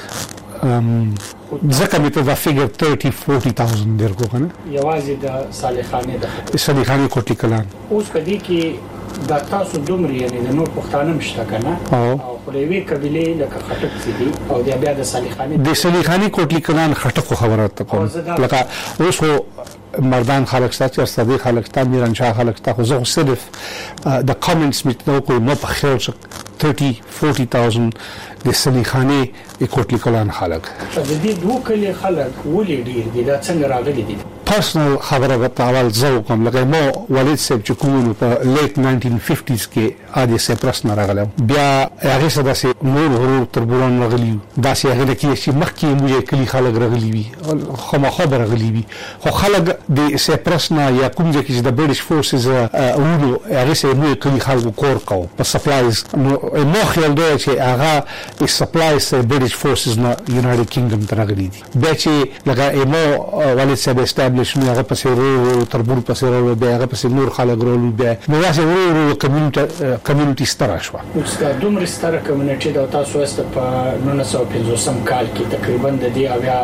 ام ځکه می ته دا فیګر thirty forty thousand ډیر کو کنه یوازې د صالحانه د صالحانه کوټی کلان اوس کدي کې دا تاسو دومره یعنی د نور پښتانه مشته کنه او خوريوي قبيله لکه خټک سي دي او د بیا د صالحانه د صالحانه کوټلی کلان خټک خبره ته کوم لکه اوس مردان خلک ستاسو صدیق خلک ستاسو میران شاه خلک ستاسو زه صرف د کامنټس میته کوم مو په خیر thirty forty thousand د صالحانه کوټلی کلان خلک د دې دوه کلی خلک ولې ډیر دي دا څنګه راغلي دي پرسنل خبره به اول زو کوم لکه مو ولید صاحب چې کومو په لیټ nineteen fifties کې اده سپرس نه راغله بیا هغه څه داسې نور ورو تربوران راغلی داسې هغه کې چې مخکې موږ کلی خلک راغلی وي خو ما خبر راغلی وي خو خلک د سپرس نه یا کوم ځکه چې د برټش فورسز اونو هغه څه موږ کلی خلک کور کو په سپلایز نو نو خیال دی چې هغه سپلایز برټش فورسز نه یونایټډ کینګډم ته راغلي دي بیا چې لکه مو ولید صاحب اسټابلیشمنت هغه پسې ورو تربور پسې ورو بیا هغه پسې نور خلک ورو بیا نو واسه ورو کمیونټي کمیونټي ستاره شو اوس دا دومره ستاره کمیونټي دا تاسو واست په نولس سوه پنځوس کال کې تقریبا د دې اویا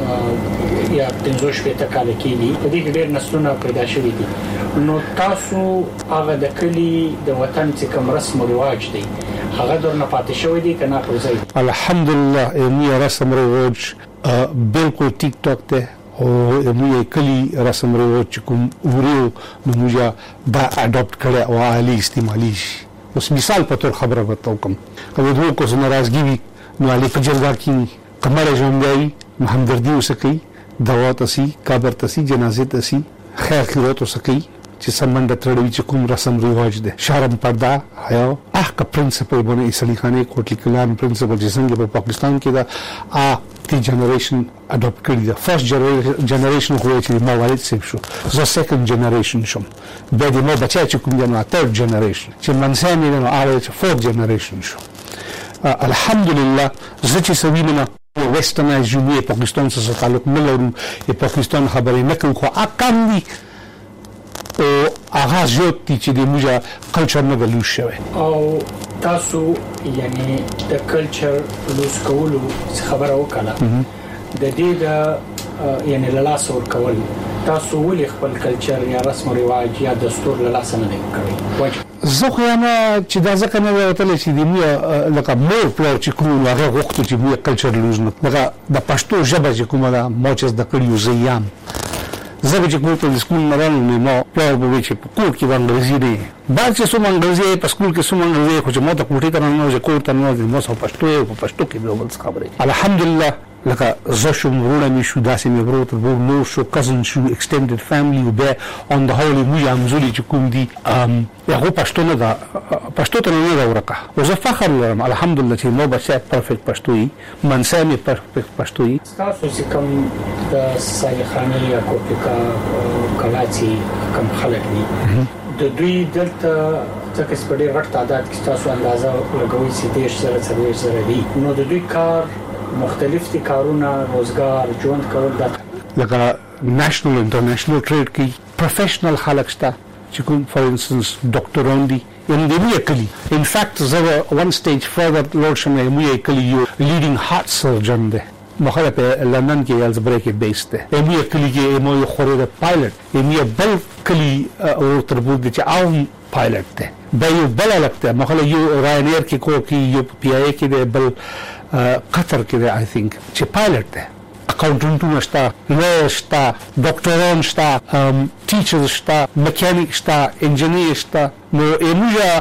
یا پنځوس شپږ کال کې دي په دې کې ډېر نسلونه پیدا شوي دي نو تاسو هغه د کلی د وطن چې کوم رسم او رواج دي هغه درنه پاتې شوی دي کنه پروزي الحمدلله یې رسم او رواج بالکل ټیک ټاک ته او موږ کلی رسم رواج چې کوم ورو نو موږ دا اډاپټ کړی او عالی استعمالي شي اوس مثال په تور خبره وته کوم او دوه کو زنه راځي نو علي په جرګه کې کمره ژوندۍ همدردي وسکي دوا تسي قبر تسي جنازه تسي خیر خیرات وسکي چې سمند ترړوي چې کوم رسم رواج ده شرم پردا حیا احکا پرنسپل باندې صالحانه کوټلی کلان پرنسپل چې څنګه په پاکستان کې دا ا تی جنریشن اډاپټ کړی دا فرست جنریشن خو چې ما والد سیب شو زه سیکنډ جنریشن شم د دې مو بچا چې کوم دا تھرد جنریشن چې منځه نه نو اوله چې فورث جنریشن شو الحمدلله زه چې سوینه ویسټرنایز جمهوریت پاکستان سره تعلق نه لرم په پاکستان خبرې نه کوم خو اقام دي او هغه ځوت چې د موږ کلچر نه بلوش شوی او تاسو یعنی د کلچر لوس کولو خبره وکړه د دې د یعنی لاس ور کول تاسو ولې خپل کلچر یا رسم او رواج یا دستور لاس نه دی کړی زه خو نه چې دا ځکه نه وتل چې د موږ لکه مور پلو چې کوم هغه وخت چې موږ کلچر لوز نه لکه د پښتو ژبه چې کومه دا موچز د کړیو زیام زه چې کوم په سکول نه راغلم نو پلو به چې په کور کې د انګریزي دی بعد چې سم انګریزي په سکول کې سم انګریزي خو چې مو ته کوټې ته نه نو کور ته نه نو مو پښتو په پښتو کې به ول خبرې الحمدلله لکه زه شوم ورونه می شو داسې می ورو تر ورو نو شو کزن شو extended family او به on the whole موږ امزولي چې کوم دي ام هغه پښتو نه دا پښتو ته نه دا ورکه او زه فخر لرم الحمدلله چې مو بچا پرفیکټ پښتو یې منسه می پرفیکټ پښتو یې تاسو چې کوم د صالحانه یا کوټکا کلاچی کوم خلک دي د دوی دلته څنګه سپډي غټ تعداد کې تاسو اندازه لګوي چې دیش سره سره سره دي نو د دوی کار مختلف دي کارونه روزګار ژوند کول د لکه نېشنل انټرنیشنل ټریډ کې پروفیشنل خلک شته چې کوم فور انستنس ډاکټران دي ان دې یو کلی ان فیکټ زه ون سټیج فردر لورډ شم یو کلی یو لیډینګ هارت سرجن دی مخاله په لندن کې ایلزبری کې بیس ده یو کلی کې مو یو خوري د پایلټ یو بل کلی او تربو دي چې او پایلټ ده به یو بل لکته مخاله یو راینیر کې کو کې یو پی آی کې ده بل قطر کې ده آی تھنک چې پایلټ ده اکاونټنټونه شته لویر شته ډاکټران شته ټیچرز شته میکانیک شته انجینیر شته نو ایموجا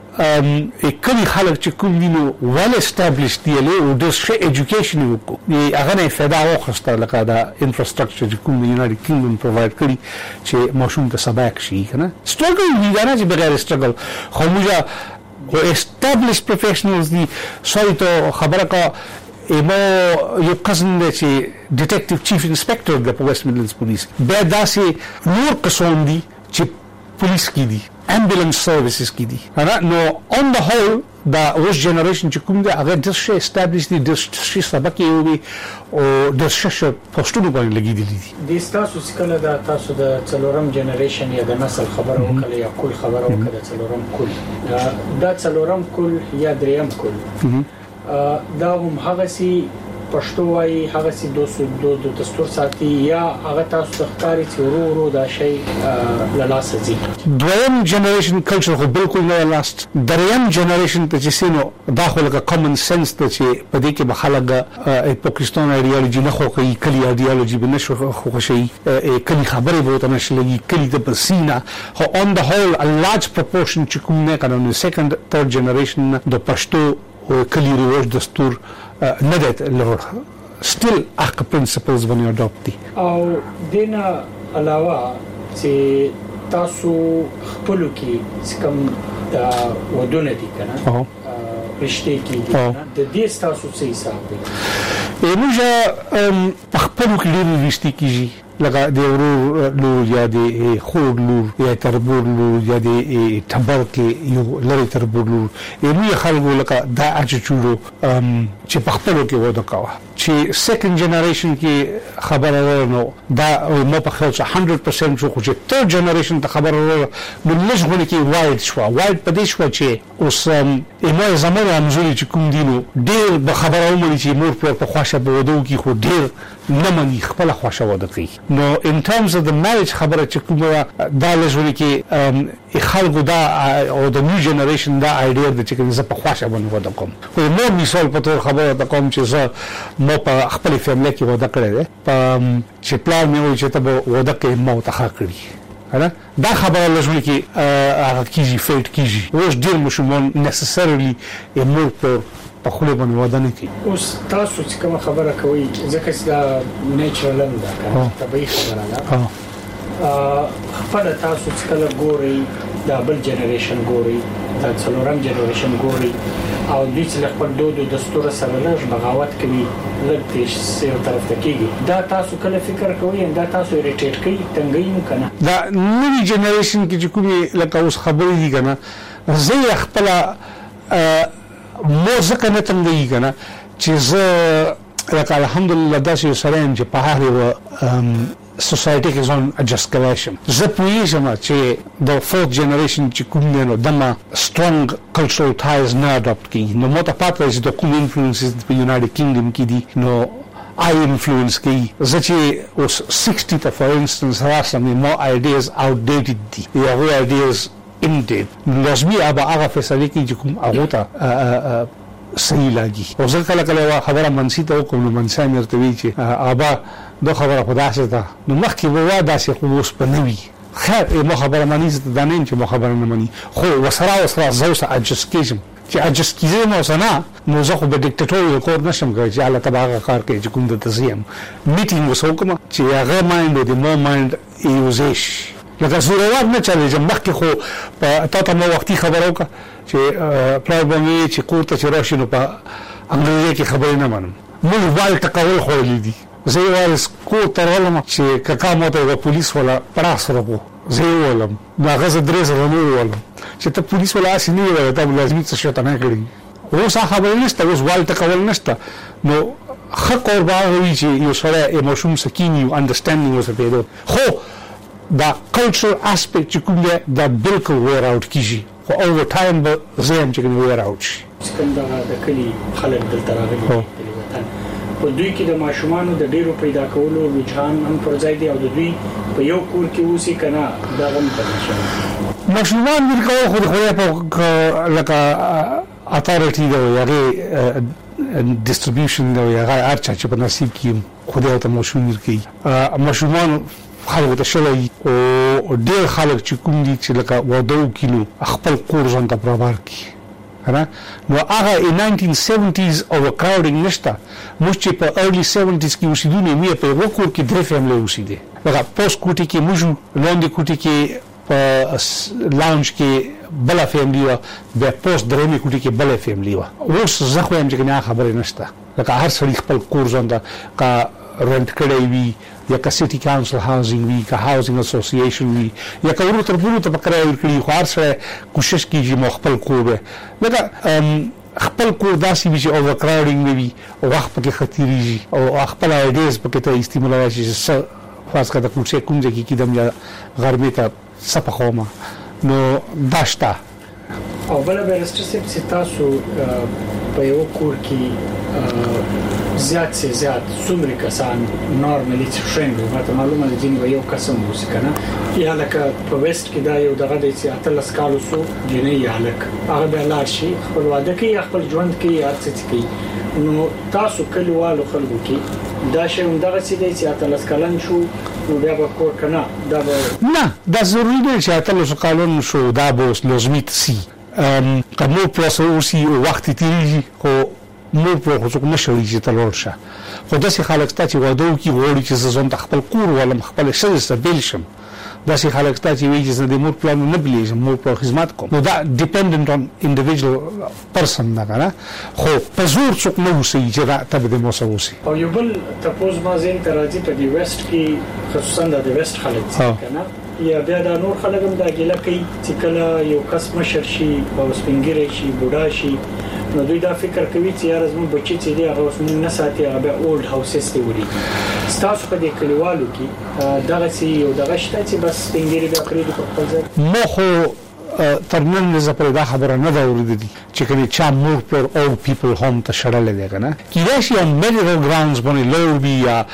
کلی خلک چې کوم دي نو ول اسټابلیش دی له او د ښه ایجوکیشن وکړي هغه نه فایده واخیسته لکه دا انفراستراکچر چې کوم یونایټډ کینګډم پرووایډ کړي چې ماشوم ته سبق شي کنه سټرګل دی نه چې بغیر سټرګل خو موږ او established professionals دي سوري ته خبره کا ایمو یو کزن دی چې ډیټیکټیو چیف انسپیکټر د ویسټ میډلنډز پولیس به داسې نور قسم دي چې پولیس کې دي ambulance services کې دي نو on the whole دا اوس جنریشن چې کوم دی هغه د شي established دي د شي سبق یې وي او د شش پوسټونو باندې لګیدلي دي د تاسو څخه دا تاسو د څلورم جنریشن یا د نسل خبره وکړه یا کول خبره وکړه د څلورم کول دا څلورم کول یا دریم کول دا هم هغه سي پښتو وايي هغه سي دوه د دستور ساتي یا هغه تاسو ښکاری چې ورو ورو دا شی له لاسه ځي دویم جنریشن کلچر خو بالکل نه لاست دریم جنریشن ته چې سينو داخله کا کامن سنس ته چې په دې کې به خلک پاکستان ایډیالوژي نه خو کوي کلی ایډیالوژي به نشو خو شي کلی خبره به ته نشلږي کلی د بسینا خو on the whole a large proportion چې کوم نه کنه second third generation د پښتو او کلی ریوج دستور نه ده لور still اخ principles when you adopt دي او دینه علاوه چې تاسو خپل کې کوم دا ودونه دي کنه رشتې کې د دې تاسو څه حساب دی موږ خپل کې ډېر رشتې کېږي لکه د ورور لور یا د خور لور یا تربور لور یا د ټبر کې یو لری تربور لور یې خلکو لکه دا اچچورو چې په خپل کې ودا کاوه چې سیکنډ جنریشن کې خبره ورنو دا مو په خپل one hundred percent شو چې تھرد جنریشن ته خبره ورنو نو لږونه کې وایډ شو وایډ په دې شو چې اوس ایمه زموږ امزوري چې کوم دینو ډېر به خبره ومني چې مور په خوښه به ودو کې خو ډېر نه مني خپل خوښه ودا کوي نو in terms of the marriage خبره چې کومه دا لږونه کې خلکو دا او د نیو جنریشن دا ایډیا د چې زه په خوښه باندې ودا کوم خو نو مثال په تور خبره دا کوم چې زه مو په خپل فیملی کې ودا کړی دی په چې پلان مې وایي چې ته ودا کې مو ته کړی هدا دا خبره لږونه کې هغه کیږي فیټ کیږي اوس ډیر مشمون necessarily امور په په خله باندې ودا نه کوي اوس تاسو چې کوم خبره کوي ځکه چې دا نیچرل ده کنه طبيعي خبره ده خپل تاسو چې کله ګوري دا بل جنریشن ګوري دا څلورم جنریشن ګوري او د دې خپل دود او دستور سره لږ بغاوت کوي لږ سیو طرف ته کیږي دا تاسو کله فکر کوئ دا تاسو ریټیټ کوي تنګي مو کنه دا نوې جنریشن کې چې کومي لکه اوس خبرې دي کنه زه خپل مو ځکه نه تنګي کنه چې زه لکه الحمدلله داسې سره چې په هغه و society کې ځان adjust کوي شم زه پوهیږم چې د fourth generation چې کوم نه نو دمه strong cultural ties نه adopt کوي نو مو ته پاتې چې د کوم influences په United Kingdom کې دي نو I influence کوي زه چې اوس sixty ته for instance راسم نو ideas outdated دي یا هو ideas indeed لازمي ابا هغه فیصله کې چې کوم هغه ته صحیح لاګي او زه کله کله خبره منسي ته کوم منسي مرته وی چې ابا دا خبره خداسه ده نو مخکې ووا داسې خو اوس په نوي خیر مو خبره مانی زه د دانین چې مو خبره نه مانی خو وسره وسره زوسه اجس کیږم چې اجس کیږم او سنا نو زه خو به ډیکټیټوري کور نشم کوي چې الله تبارک کار کوي چې کوم د تزیم میټینګ وسوکم چې هغه مایند د مو مایند یوزش لکه زوروات نه چلے چې مخکې خو په تاسو مو وختي خبرو کا چې پرابلم چې کوته چې راشي نو په انګریزي کې خبرې نه منم موږ وایي تکول خو لیدي زه یې سکو تر ولم چې کاکا مو ته د پولیس ولا پراس ورغو زه ولم دا غزه درې زره نو ولم چې ته پولیس ولا اسې نه ولا ته لازمي څه شته نه کړی اوس خبرې نشته اوس وایي تکول نشته نو حق اور باوي چې یو سره ایموشن سکینی او انډرستانډینګ وسه پیدا خو دا کلچرل اسپیکټ چې کوم دا بالکل ویر اوټ کیږي خو اوور ټایم به زم چې کوم ویر اوټ شي څنګه د کلی خلک دلته راغلي په دوی کې د ماشومان د ډیرو پیدا کولو رجحان هم پر ځای دی او د دوی په یو کور کې اوسې کنه دا هم پدې ماشومان د کور خو په لکه اتارټي دا یاري ډیسټریبیوشن دا یاري ارچا چې په نصیب کې خدای ته ماشومان ورکي ماشومان خلک ته شلای او ډیر خلک چې کوم دي چې لکه ودو کینو خپل کور ځان ته برابر کی هر نو هغه in nineteen seventies او crowding نشته موږ چې په early seventies کې اوسېدو نه مې په وکړ کې درې فیملی اوسېدې لکه پوسټ کوټي کې موږ لاندې کوټي کې په لاونج کې بل فیملی و د پوسټ درېمې کوټې کې بل فیملی و. اوس زه خو هم چې نه خبرې نشته لکه هر سړي خپل کور ځان دا کا رنٹ کړی وي یا کا سټي کاونسل هاوسینګ وي کا هاوسینګ اسوسییشن وي یا کا ورته ورته ته پکړای کړی خو هر سړی کوشش کوي مو خپل کور لکه خپل کور داسې وي چې اوور کراودینګ وي او وخت پکې خطرېږي او خپل ایډیاز پکې ته استعمالوي چې خاص کر د کوم څه کوم ځای کې کیدم یا غربي ته صفخومه نو داشته او بل بیرسټر سپ تاسو په یو کور کې زیات سي زیات څومره کسان نورمالي څنګه ماته معلومه ده چې یو قسم موسیقا نه یا لکه په وست کې دا یو دغه د اتلس کالو سو جنې یا لکه هغه به لار شي خپل واده کې خپل ژوند کې یا څه کې نو تاسو کلیوالو خلکو کې دا شی هم دغه څه دی چې اتلس کلن شو نو بیا به کور کنه دا به نه دا ضروري دی چې اتلس کلن شو دا به لازمي سي ام کومو پروسه اوسي وخت تیریږي خو مو په خصوص نشوي چې تلور شه خو داسې خلک ته چې واده کوي غوړي چې زون ته خپل کور ولم خپل شې سبیل شم داسې خلک ته چې وایي چې د مور پلان نه بلیږم مور په خدمت کوم نو دا ډیپندنت اون انډیویډوال پرسن نه کنه خو په زور څوک نه وسی چې دا ته به مو سوسی او یو بل تاسو ما زین ته راځي په دی وست کې خصوصا د وست خلک کنه یا بیا د نور خلک هم دا ګیله کوي چې کله یو کس مشر شي او سپینګری شي بوډا شي نو دوی دا فکر کوي چې یار زموږ بچی چې دی هغه اوس نه ساتي هغه اولډ هاوسز ته وړي تاسو په دې کلیوالو کې دغه سی یو دغه شته چې بس سپینګری بیا کړی په خپل ځای مو خو ترمن زپر دا خبره نه دا ورېدي چې کله چا مور پر او پیپل هوم ته شړل دی کنه کیدا شي هم میډیکل ګراوندز باندې لو بي یا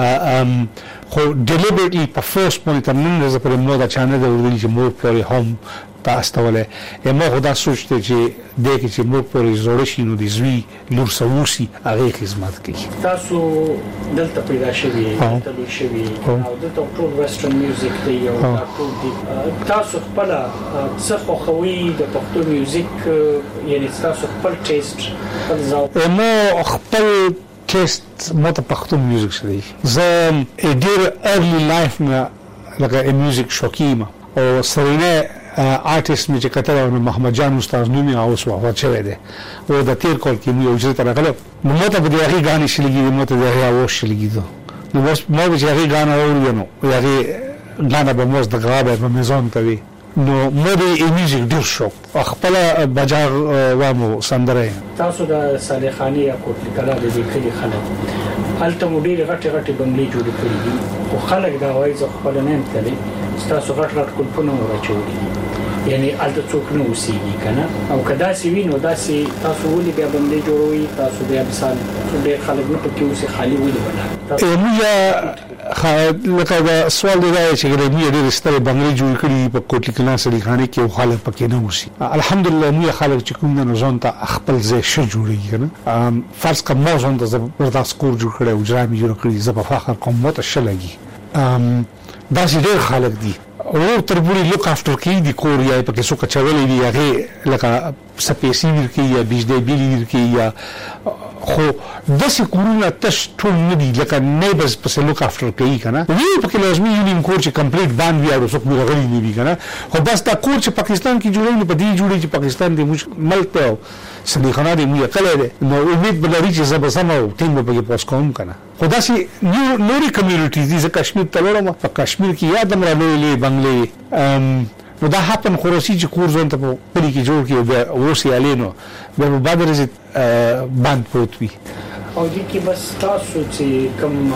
ام خو ډیلیبرټلی په فرست باندې ترمن زپر نو دا چانه دا ورېدي چې مور پر هوم تاسطوله یم خدا سوچته چې د کې چې مور پر زوړ شي نو د زوی لور سوسی هغه خدمت کوي تاسو دلته پیدا شوی دلته لوي شوی او دلته ټول ویسټرن میوزیک دی او ټول دی تاسو خپل څه خو خوي د پښتو میوزیک یعنی تاسو خپل ټیسټ خپل ذوق مو خپل ټیسټ مو ته پښتو میوزیک شوی زه ډیر ارلی لایف نه لکه میوزیک شوکیم او سرینه آرټیست می چې کتل نو محمد جان استاد نومي اوس وخت شوی دی او د تیر کال کې مې اجازه تر غلط نو ماته به دغه غانې شلګي ماته دغه اوس شلګي نو بس ما به هغه غانې اورو نو هغه غانې به موږ د غابه په میزان ته وي نو مو د میوزیک ډیر شو خپل بجار وامو سندره تاسو د صالح خاني یا کوټلی کلا د دې کلی خلک الته مو ډیر غټي غټي بنگلې جوړې کړې دي او خلک دا وایي چې خپل نه تللی تاسو غټ غټ کلپونه ورچولې یعنی الته څوک نه اوسېږي کنه او کدا سی وینو داسي تاسو ولې بیا باندې جوړوي تاسو بیا مثال ډېر خلک نه پکې اوسې خالی ولې ولا امیا لکه دا سوال دی چې ګرمي ډېر ستره باندې جوړ کړي په کوټلی کلا سړي خانه کې خلک پکې نه اوسي الحمدلله مې خلک چې کوم نه ځون ته خپل ځای شو جوړي کنه فرض کوم نو ځون ته زبردست کور جوړ کړي او جرامي جوړ کړي زه په فخر کوم مت شلګي دا چې ډېر خلک دي او تربوري لوک افټر کې دي کور یا په کې څوک چولې دي هغه لکه سپېسي ورکی یا بجلی بیل ورکی یا خو داسې کورونه تش ټول نه دي لکه نیبرز په لوک افټر کوي کنه وی په کې لازمي یو کور چې کمپلیټ باندې وي او څوک نه غړي نه وي کنه خو بس دا کور چې پاکستان کې جوړوي په دې جوړي چې پاکستان دې ملک ته سړي خانه دې مو کله دې نو امید بلري چې زب سمو ټیم په کې پوس کوم کنه خدا سي نو نوري کمیونټیز دي چې کشمیر تلورم په کشمیر کې یادم را لوي بنگلې نو دا هپن خروسی چې کور ځون ته په پرې کې جوړ کې او ورسي الینو به بعد رزت باند پروت وي او دي کې بس تاسو چې کوم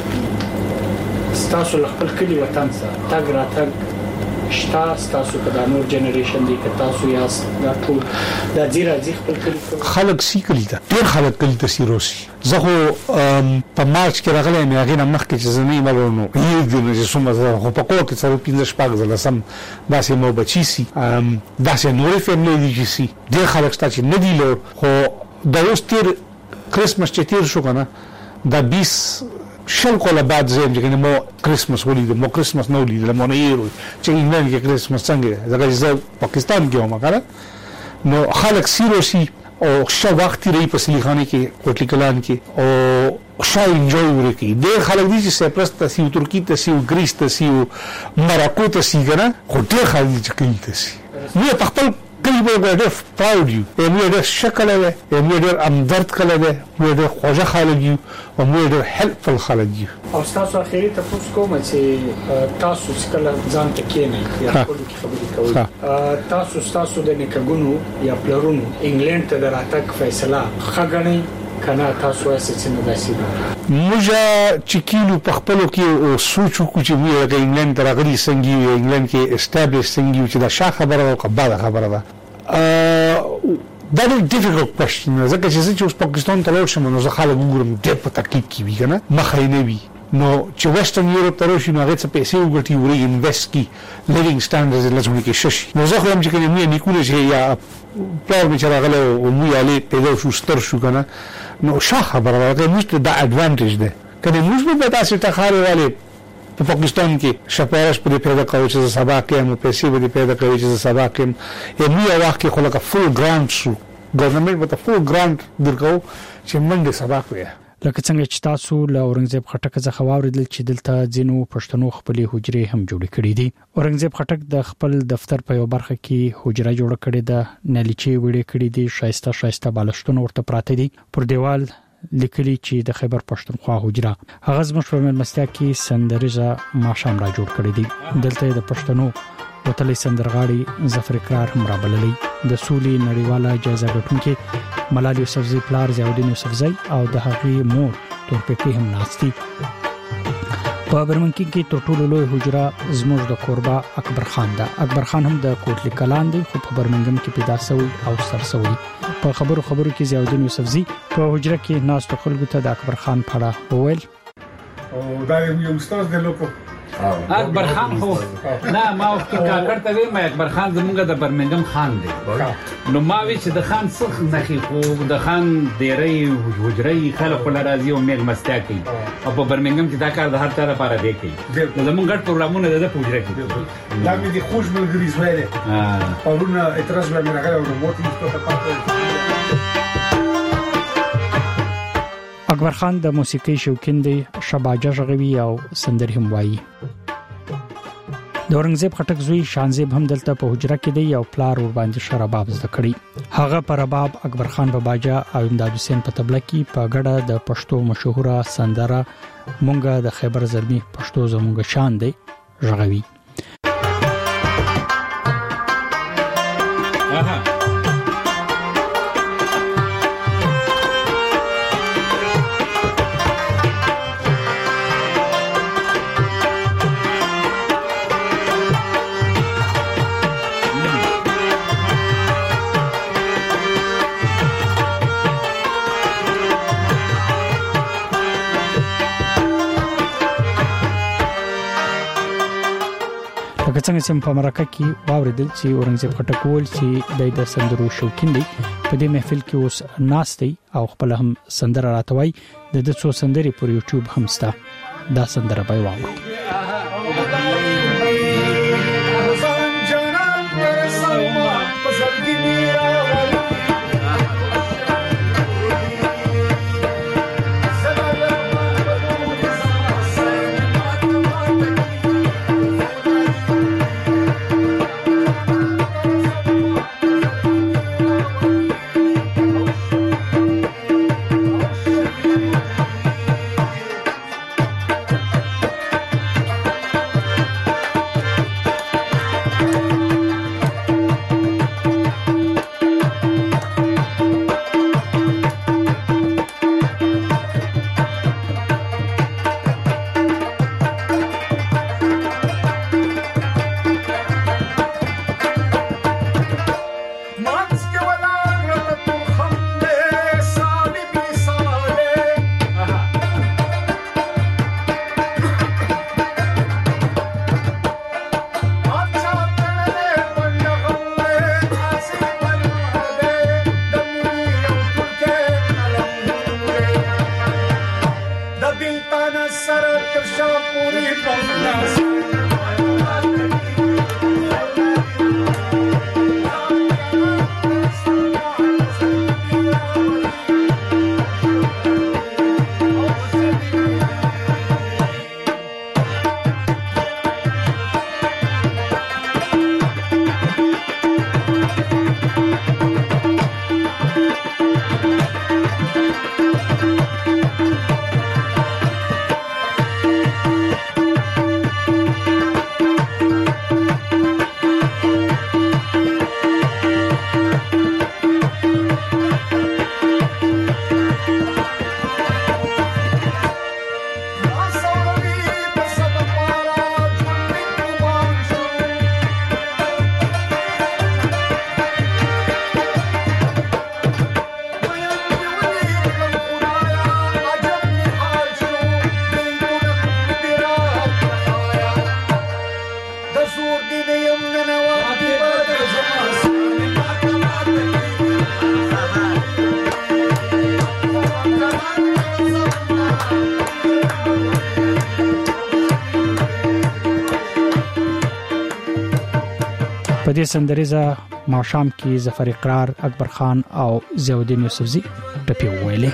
تاسو خپل کلی وطن سره تاګ را تاګ شتا تاسو په دانور جنریشن دی که تاسو یاست دا ټول دا زیرا زی خپل کلی خلک سی کلی ته ډیر خلک کلی ته سیروسی زه خو په مارچ کې راغلی مې هغه نه مخکې چې زنی مالونو یې د چې سم خو په کور کې څو پنځه شپږ ځله سم داسې مو بچی سي داسې نورې فیملی دي چې ډیر خلک ستا چې نه دی لور خو د اوس تیر کریسمس چې تیر شو کنه دا بیس شل کوله بعد زم چې مو کریسمس ولید مو کریسمس نو لید مو نه یې چې انګلند کې کریسمس څنګه زګا چې پاکستان کې ومه کړه نو خلک سیروسی او ښه وخت لري په سلیخانه کې کوټلی کلان کې او ښه انجوای ورکی ډېر خلک دي چې سیپرس ته سیو ترکی ته سیو گریس ته سیو مراکو ته سی کنه خو ډېر خلک دي چې کوي ته سی نو په خپل کلی به ډېر پراود یو یو ډېر شکل وي یو ډېر امدرد کله وي یو ډېر خوږه خلک یو او یو ډېر هیلپفل خلک یو او تاسو اخیری ته پوښتنه کوم چې تاسو څنګه ځان ته کېنئ یا ټول کی خبرې کوي تاسو تاسو د نکګونو یا پلرونو انګلند ته دراتک فیصله خغنی کنه تاسو اسې څنګه داسې موږ چې کینو په خپل کې سوچو کو چې موږ د انګلند راغلي څنګه انګلند کې اسټابلیش څنګه چې دا شا خبره او قباله خبره ده دا ډېر ډیفیکلټ کوېسچن ځکه چې چې اوس پاکستان ته لاړ شم نو زه خلک وګورم ډېر په تکلیف کې وي کنه مخه نه وي نو چې ویسټرن یورپ ته راشي نو هغه څه پیسې وګټي وري انویسټ کی لیوینګ سټانډرډز لازم کې ششي نو زه خو هم چې کنه مې نیکول شي یا پلار مې چې راغله او مې علي پیدا شو ستر شو کنه نو شاه خبره ده موږ ته دا اډوانټیج ده کنه موږ به تاسو ته خاري والے په پاکستان کې شپارش په پیدا کوي چې سبا کې مو پیسې به پیدا کوي چې سبا کې یې وخت کې خلک فول ګرانټ شو ګورنمنت به فول ګرانټ درکو چې منډه سبا کوي لکه څنګه چې تاسو له اورنګزیب خټک څخه واوریدل چې دلته ځینو پښتنو خپلې حجرې هم جوړې کړې دي اورنګزیب خټک د خپل دفتر په یو برخه کې حجره جوړه کړې ده نلیچې وړې کړې دي شایسته شایسته بالښتونه ورته پراته دي پر دیوال لیکلي چې د خیبر پښتونخوا حجره هغه زموږ په ملمستیا کې سندریزه ماشام را جوړ کړی دي دلته د پښتنو وتلې سندرغاړي ظفر اقرار هم رابللې د سولې نړیواله جایزه ګټونکې ملال یوسفزی پلار ضیاءالدین یوسفزی او د هغې مور تورپیکي هم ناستي په برمنګ کې تر ټولو لوی حجره زموږ د کوربا اکبر خان ده اکبر خان هم د کوټلی کلان دی خو په برمنګم کې پیدا شوی او سر شوی په خبرو خبرو کې ضیاءالدین یوسفزی په حجره کې ناس خلکو ته د اکبر خان پړه وویل او دا یو استاد د لوکو اکبر خان خو نه ما وخت کاکړ ته ویم اکبر خان زمونږ د برمنګم خان دی نو ما وی چې د خان څخه نخي خو د خان ډیرې حجرې خلک په لارازي او میل مستیا کوي او په برمنګم کې دا کار د هر طرف لپاره دی کوي زمونږ ګډ پروګرامونه د حجره کې دا مې د خوش ملګری زویل او نو اعتراض به مې راغلی او موټی ته پاتې اکبر خان د موسیقي شوقین دی شباجه ژغوي او سندري هم وایي د اورنګزیب خټک زوی شانزیب هم دلته په حجره کې دی او پلار ور باندې شراباب زده کړی هغه پر رباب اکبر خان باباجا او امداد حسین په تبله کې په ګډه د پښتو مشهوره سندره مونږه د خیبر زلمی پښتو زمونږ شان دی ژغوي لکه څنګه چې په امریکا کې واوریدل چې اورنګزیب خټک ول چې د سندرو شوقین دی په دې محفل کې اوس ناشتي او خپل هم سندره راتوي د د څو سندري پر یوټیوب هم ستا دا سندره به واورو زور دې نه یم ننواتې به په دې سندریزه ماښام کې ظفر اقرار، اکبر خان او ضیاءالدین یوسفزي ټپې وویلې.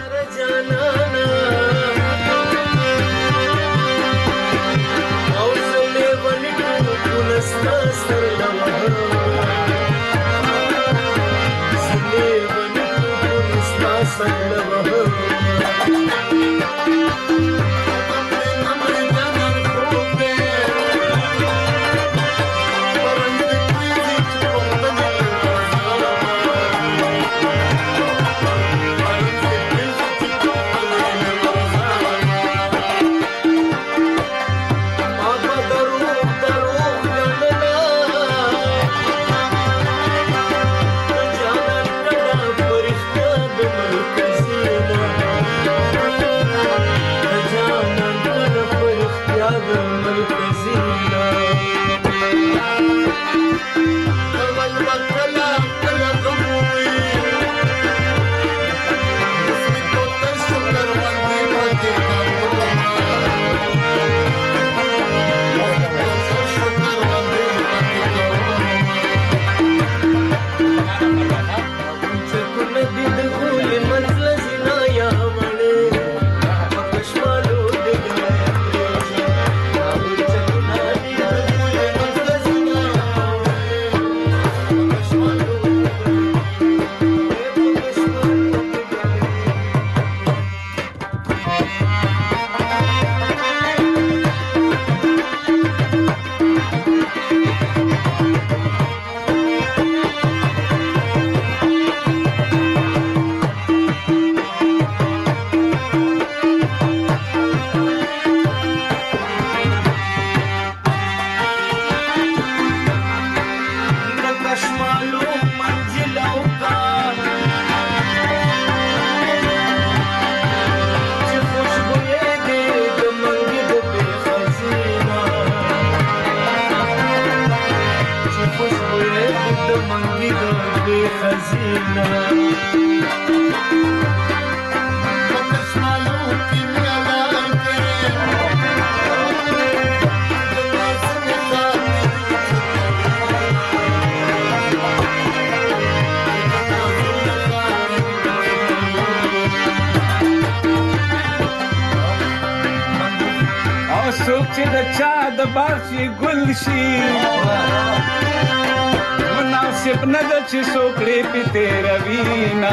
مناسب نه د چې سوکړې په تیروینا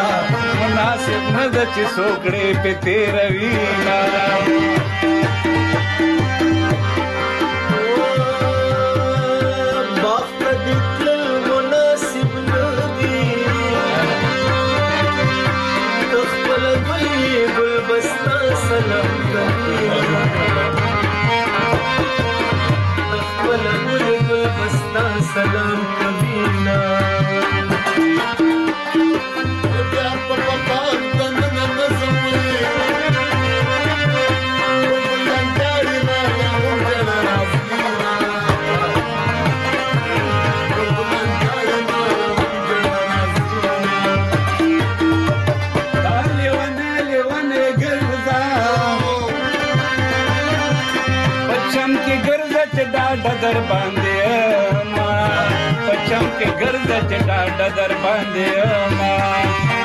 مناسب نه د چې سوکړې په تیروینا وخت دې تل مناسب نه دی خپل ګل ګل بستا سلام کوي خپل ګل ګل بستا سلام کبینا بیا په پپان دنه نظمې ولنداري ما ولنداري راسينا ولنداري ما دالي ونالي ونه ګرځا پچم کې ګرځا چې ډاډه در باندې ما پچم کې ګرځا چې ډاډه در باندې ما